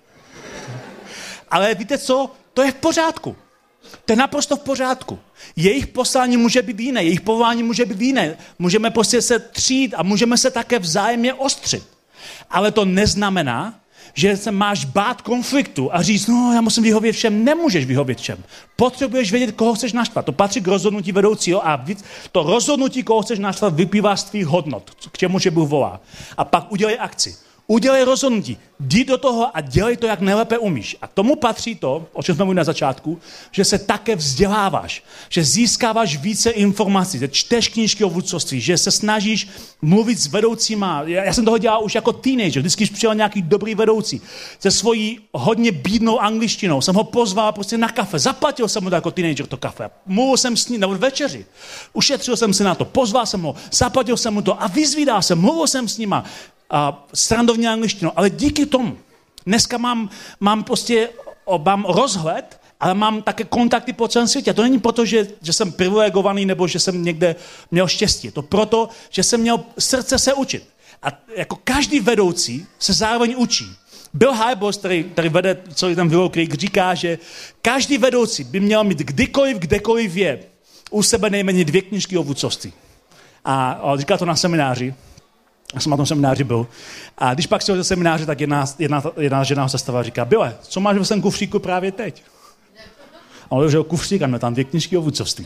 Ale víte co? To je v pořádku. To je naprosto v pořádku. Jejich poslání může být jiné, jejich povolání může být jiné. Můžeme prostě se třít a můžeme se také vzájemně ostřit. Ale to neznamená, že se máš bát konfliktu a říct, no já musím vyhovět všem. Nemůžeš vyhovět všem. Potřebuješ vědět, koho chceš naštvat. To patří k rozhodnutí vedoucího a to rozhodnutí, koho chceš naštvat, vyplývá z tvých hodnot, k čemu že Bůh volá. A pak udělej akci. Udělej rozhodnutí, jdi do toho a dělej to, jak nejlépe umíš. A k tomu patří to, o čem jsme mluvili na začátku, že se také vzděláváš, že získáváš více informací, že čteš knížky o vůdcovství, že se snažíš mluvit s vedoucíma. Já jsem toho dělal už jako teenager, vždycky, když přijel nějaký dobrý vedoucí, se svojí hodně bídnou angličtinou, jsem ho pozval prostě na kafe, zaplatil jsem mu to jako teenager to kafe, mluvil jsem s ním, nebo večeři, ušetřil jsem si na to, pozval jsem ho, zaplatil jsem mu to a vyzvídal jsem, mluvil jsem s nima, a srandovní angličtinu, ale díky tomu dneska mám, mám prostě mám rozhled, ale mám také kontakty po celém světě. A to není proto, že, že jsem privilegovaný nebo že jsem někde měl štěstí. Je to proto, že jsem měl srdce se učit. A jako každý vedoucí se zároveň učí. Bill Hybels, který, který vede celý ten Willow Creek, říká, že každý vedoucí by měl mít kdykoliv, kdekoliv je u sebe nejméně dvě knížky o vůdcovství. A, a říká to na semináři. Já jsem na tom semináři byl. A když pak šel ze semináře, tak jedna, jedna, jedna žena ho zastavila a říká, Bile, co máš ve svém kufříku právě teď? A on otevřel kufřík a měl tam dvě knížky o vůdcovství.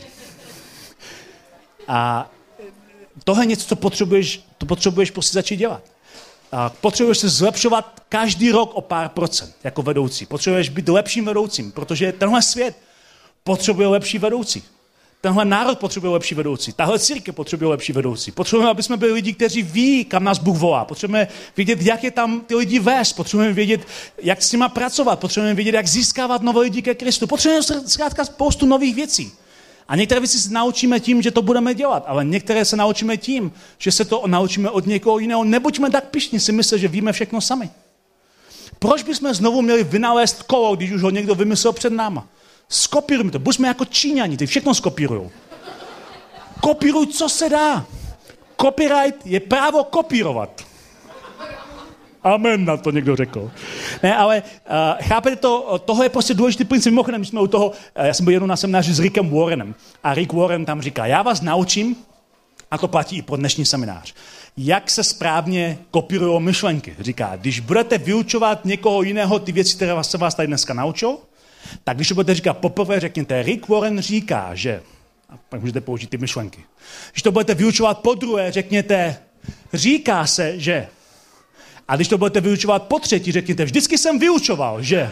A tohle je něco, co potřebuješ, to potřebuješ prostě začít dělat. A potřebuješ se zlepšovat každý rok o pár procent jako vedoucí. Potřebuješ být lepším vedoucím, protože tenhle svět potřebuje lepší vedoucí. Tenhle národ potřebuje lepší vedoucí. Tahle církev potřebuje lepší vedoucí. Potřebujeme, aby jsme byli lidi, kteří ví, kam nás Bůh volá. Potřebujeme vědět, jak je tam ty lidi vést. Potřebujeme vědět, jak s nimi pracovat. Potřebujeme vědět, jak získávat nové lidi ke Kristu. Potřebujeme zkrátka spoustu nových věcí. A některé věci se naučíme tím, že to budeme dělat, ale některé se naučíme tím, že se to naučíme od někoho jiného. Nebuďme tak pyšní si myslet, že víme všechno sami. Proč bychom znovu měli vynalézt kolo, když už ho někdo vymyslel před náma? Skopírujme to. Buďme jako Číňani, ty všechno skopírujou. Kopíruj, co se dá. Copyright je právo kopírovat. Amen, na to někdo řekl. Ne, ale uh, chápete to, tohle je prostě důležitý princip. Mimochodem, my jsme u toho, uh, já jsem byl jednou na semináři s Rickem Warrenem a Rick Warren tam říká, já vás naučím, a to platí i pro dnešní seminář, jak se správně kopírují myšlenky. Říká, když budete vyučovat někoho jiného ty věci, které vás se vás tady dneska naučil, tak když to budete říkat poprvé, řekněte, Rick Warren říká, že, a pak můžete použít ty myšlenky. Když to budete vyučovat po druhé, řekněte, říká se, že. A když to budete vyučovat po třetí, řekněte, vždycky jsem vyučoval, že.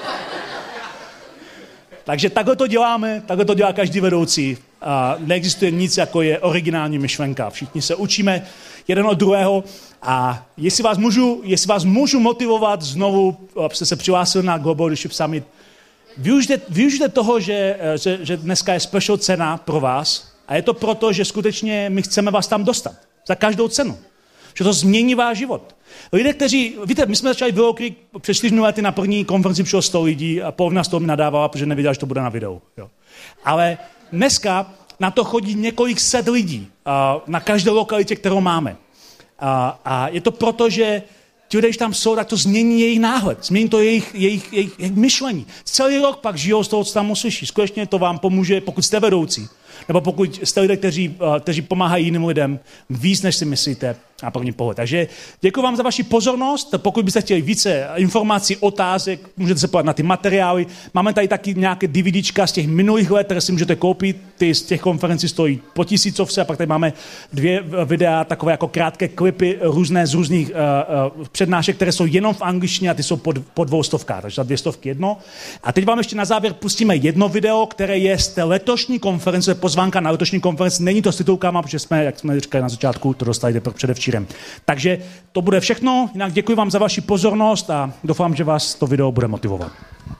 Takže takhle to děláme, takhle to dělá každý vedoucí. A neexistuje nic, jako je originální myšlenka. Všichni se učíme jeden od druhého a jestli vás můžu, jestli vás můžu motivovat znovu, abyste se přihlásili na Global Leadership Summit, využijte, využijte toho, že, že, že dneska je special cena pro vás a je to proto, že skutečně my chceme vás tam dostat. Za každou cenu. Že to změní váš život. Lidé, kteří, víte, my jsme začali Willow Creek před čtyřmi lety na první konferenci přišlo sto lidí a polovina z toho mi nadávala, protože nevěděla, že to bude na videu. Jo. Ale dneska na to chodí několik set lidí na každé lokalitě, kterou máme. A je to proto, že ti lidé, když tam jsou, tak to změní jejich náhled, změní to jejich, jejich, jejich, jejich myšlení. Celý rok pak žijou z toho, co tam uslyší. Skutečně to vám pomůže, pokud jste vedoucí, nebo pokud jste lidé, kteří, kteří pomáhají jiným lidem víc, než si myslíte na první pohled. Takže děkuji vám za vaši pozornost. Pokud byste chtěli více informací, otázek, můžete se podívat na ty materiály. Máme tady taky nějaké DVDčka z těch minulých let, které si můžete koupit. Ty z těch konferencí stojí po tisícovce a pak tady máme dvě videa, takové jako krátké klipy různé z různých uh, uh, přednášek, které jsou jenom v angličtině a ty jsou po, po dvou stovkách, takže za dvě stovky jedno. A teď vám ještě na závěr pustíme jedno video, které je z té letošní konference, pozvánka na letošní konferenci. Není to s titulkama, protože jsme, jak jsme říkali na začátku, to dostali předevčírem. Takže to bude všechno. Jinak děkuji vám za vaši pozornost a doufám, že vás to video bude motivovat.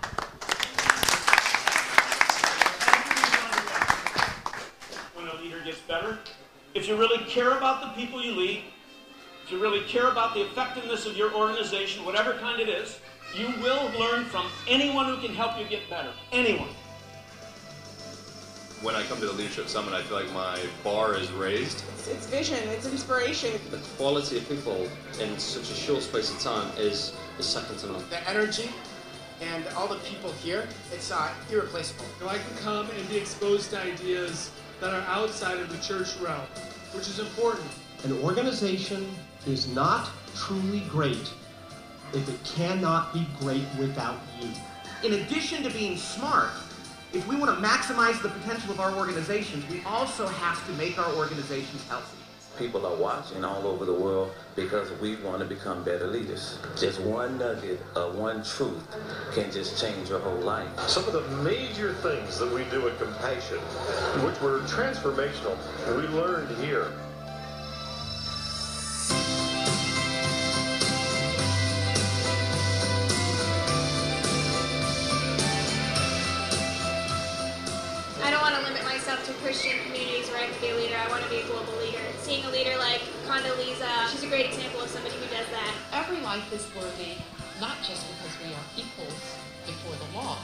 When a leader gets better, if you really care about the people you lead, if you really care about the effectiveness of your organization, whatever kind it is, you will learn from anyone who can help you get better. Anyone. When I come to the Leadership Summit, I feel like my bar is raised. It's, it's vision, it's inspiration. The quality of people in such a short space of time is, is second to none. The energy and all the people here, it's uh, irreplaceable. I can come and be exposed to ideas that are outside of the church realm, which is important. An organization is not truly great if it cannot be great without you. In addition to being smart, if we want to maximize the potential of our organizations, we also have to make our organizations healthy. People are watching all over the world because we want to become better leaders. Just one nugget of one truth can just change your whole life. Some of the major things that we do at Compassion, which were transformational, we learned here. To Christian communities where I can be a leader. I want to be a global leader. Seeing a leader like Condoleezza, she's a great example of somebody who does that. Every life is worthy, not just because we are equals before the law,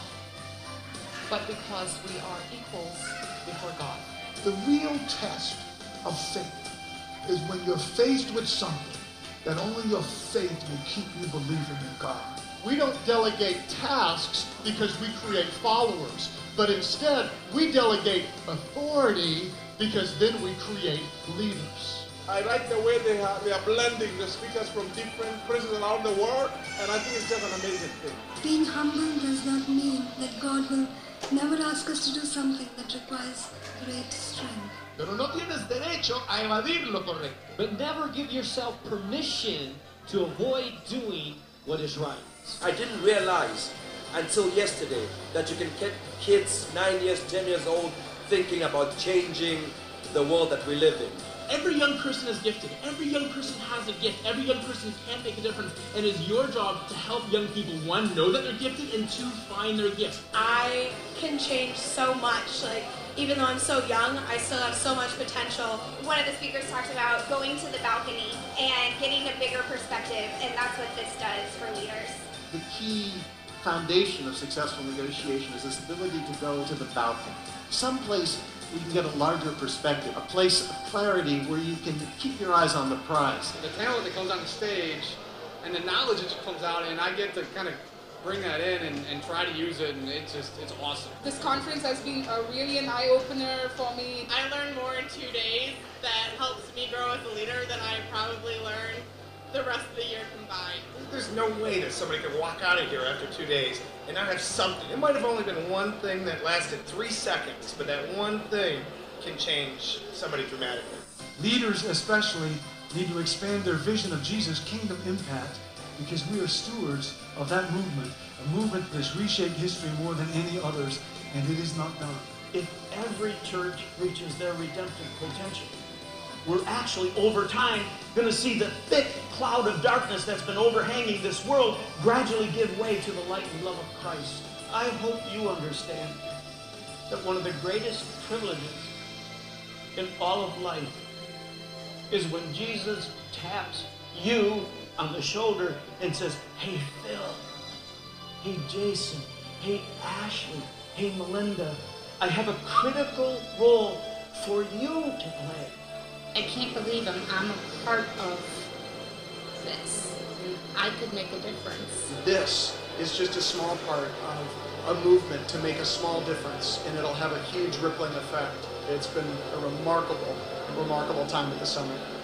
but because we are equals before God. The real test of faith is when you're faced with something that only your faith will keep you believing in God. We don't delegate tasks because we create followers. But instead, we delegate authority because then we create leaders. I like the way they are, they are blending the speakers from different places around the world, and I think it's just an amazing thing. Being humble does not mean that God will never ask us to do something that requires great strength. Pero no tienes derecho a evadir lo correcto. But never give yourself permission to avoid doing what is right. I didn't realize until yesterday that you can get kids nine years, ten years old thinking about changing the world that we live in. Every young person is gifted. Every young person has a gift. Every young person can make a difference. And it's your job to help young people, one, know that they're gifted, and two, find their gifts. I can change so much. Like, even though I'm so young, I still have so much potential. One of the speakers talked about going to the balcony and getting a bigger perspective, and that's what this does for leaders. The key foundation of successful negotiation is this ability to go to the balcony. Someplace you can get a larger perspective, a place of clarity where you can keep your eyes on the prize. The talent that comes on the stage and the knowledge that comes out, and I get to kind of bring that in and, and try to use it, and it's just, it's awesome. This conference has been a really an eye-opener for me. I learned more in two days that helps me grow as a leader than I probably learned the rest of the year combined. There's no way that somebody could walk out of here after two days and not have something. It might have only been one thing that lasted three seconds, but that one thing can change somebody dramatically. Leaders especially need to expand their vision of Jesus' kingdom impact because we are stewards of that movement, a movement that has reshaped history more than any others, and it is not done. If every church reaches their redemptive potential, we're actually, over time, going to see the thick cloud of darkness that's been overhanging this world gradually give way to the light and love of Christ. I hope you understand that one of the greatest privileges in all of life is when Jesus taps you on the shoulder and says, hey, Phil, hey, Jason, hey, Ashley, hey, Melinda, I have a critical role for you to play. I can't believe I'm, I'm a part of this. I could make a difference. This is just a small part of a movement to make a small difference, and it'll have a huge rippling effect. It's been a remarkable, remarkable time at the summit.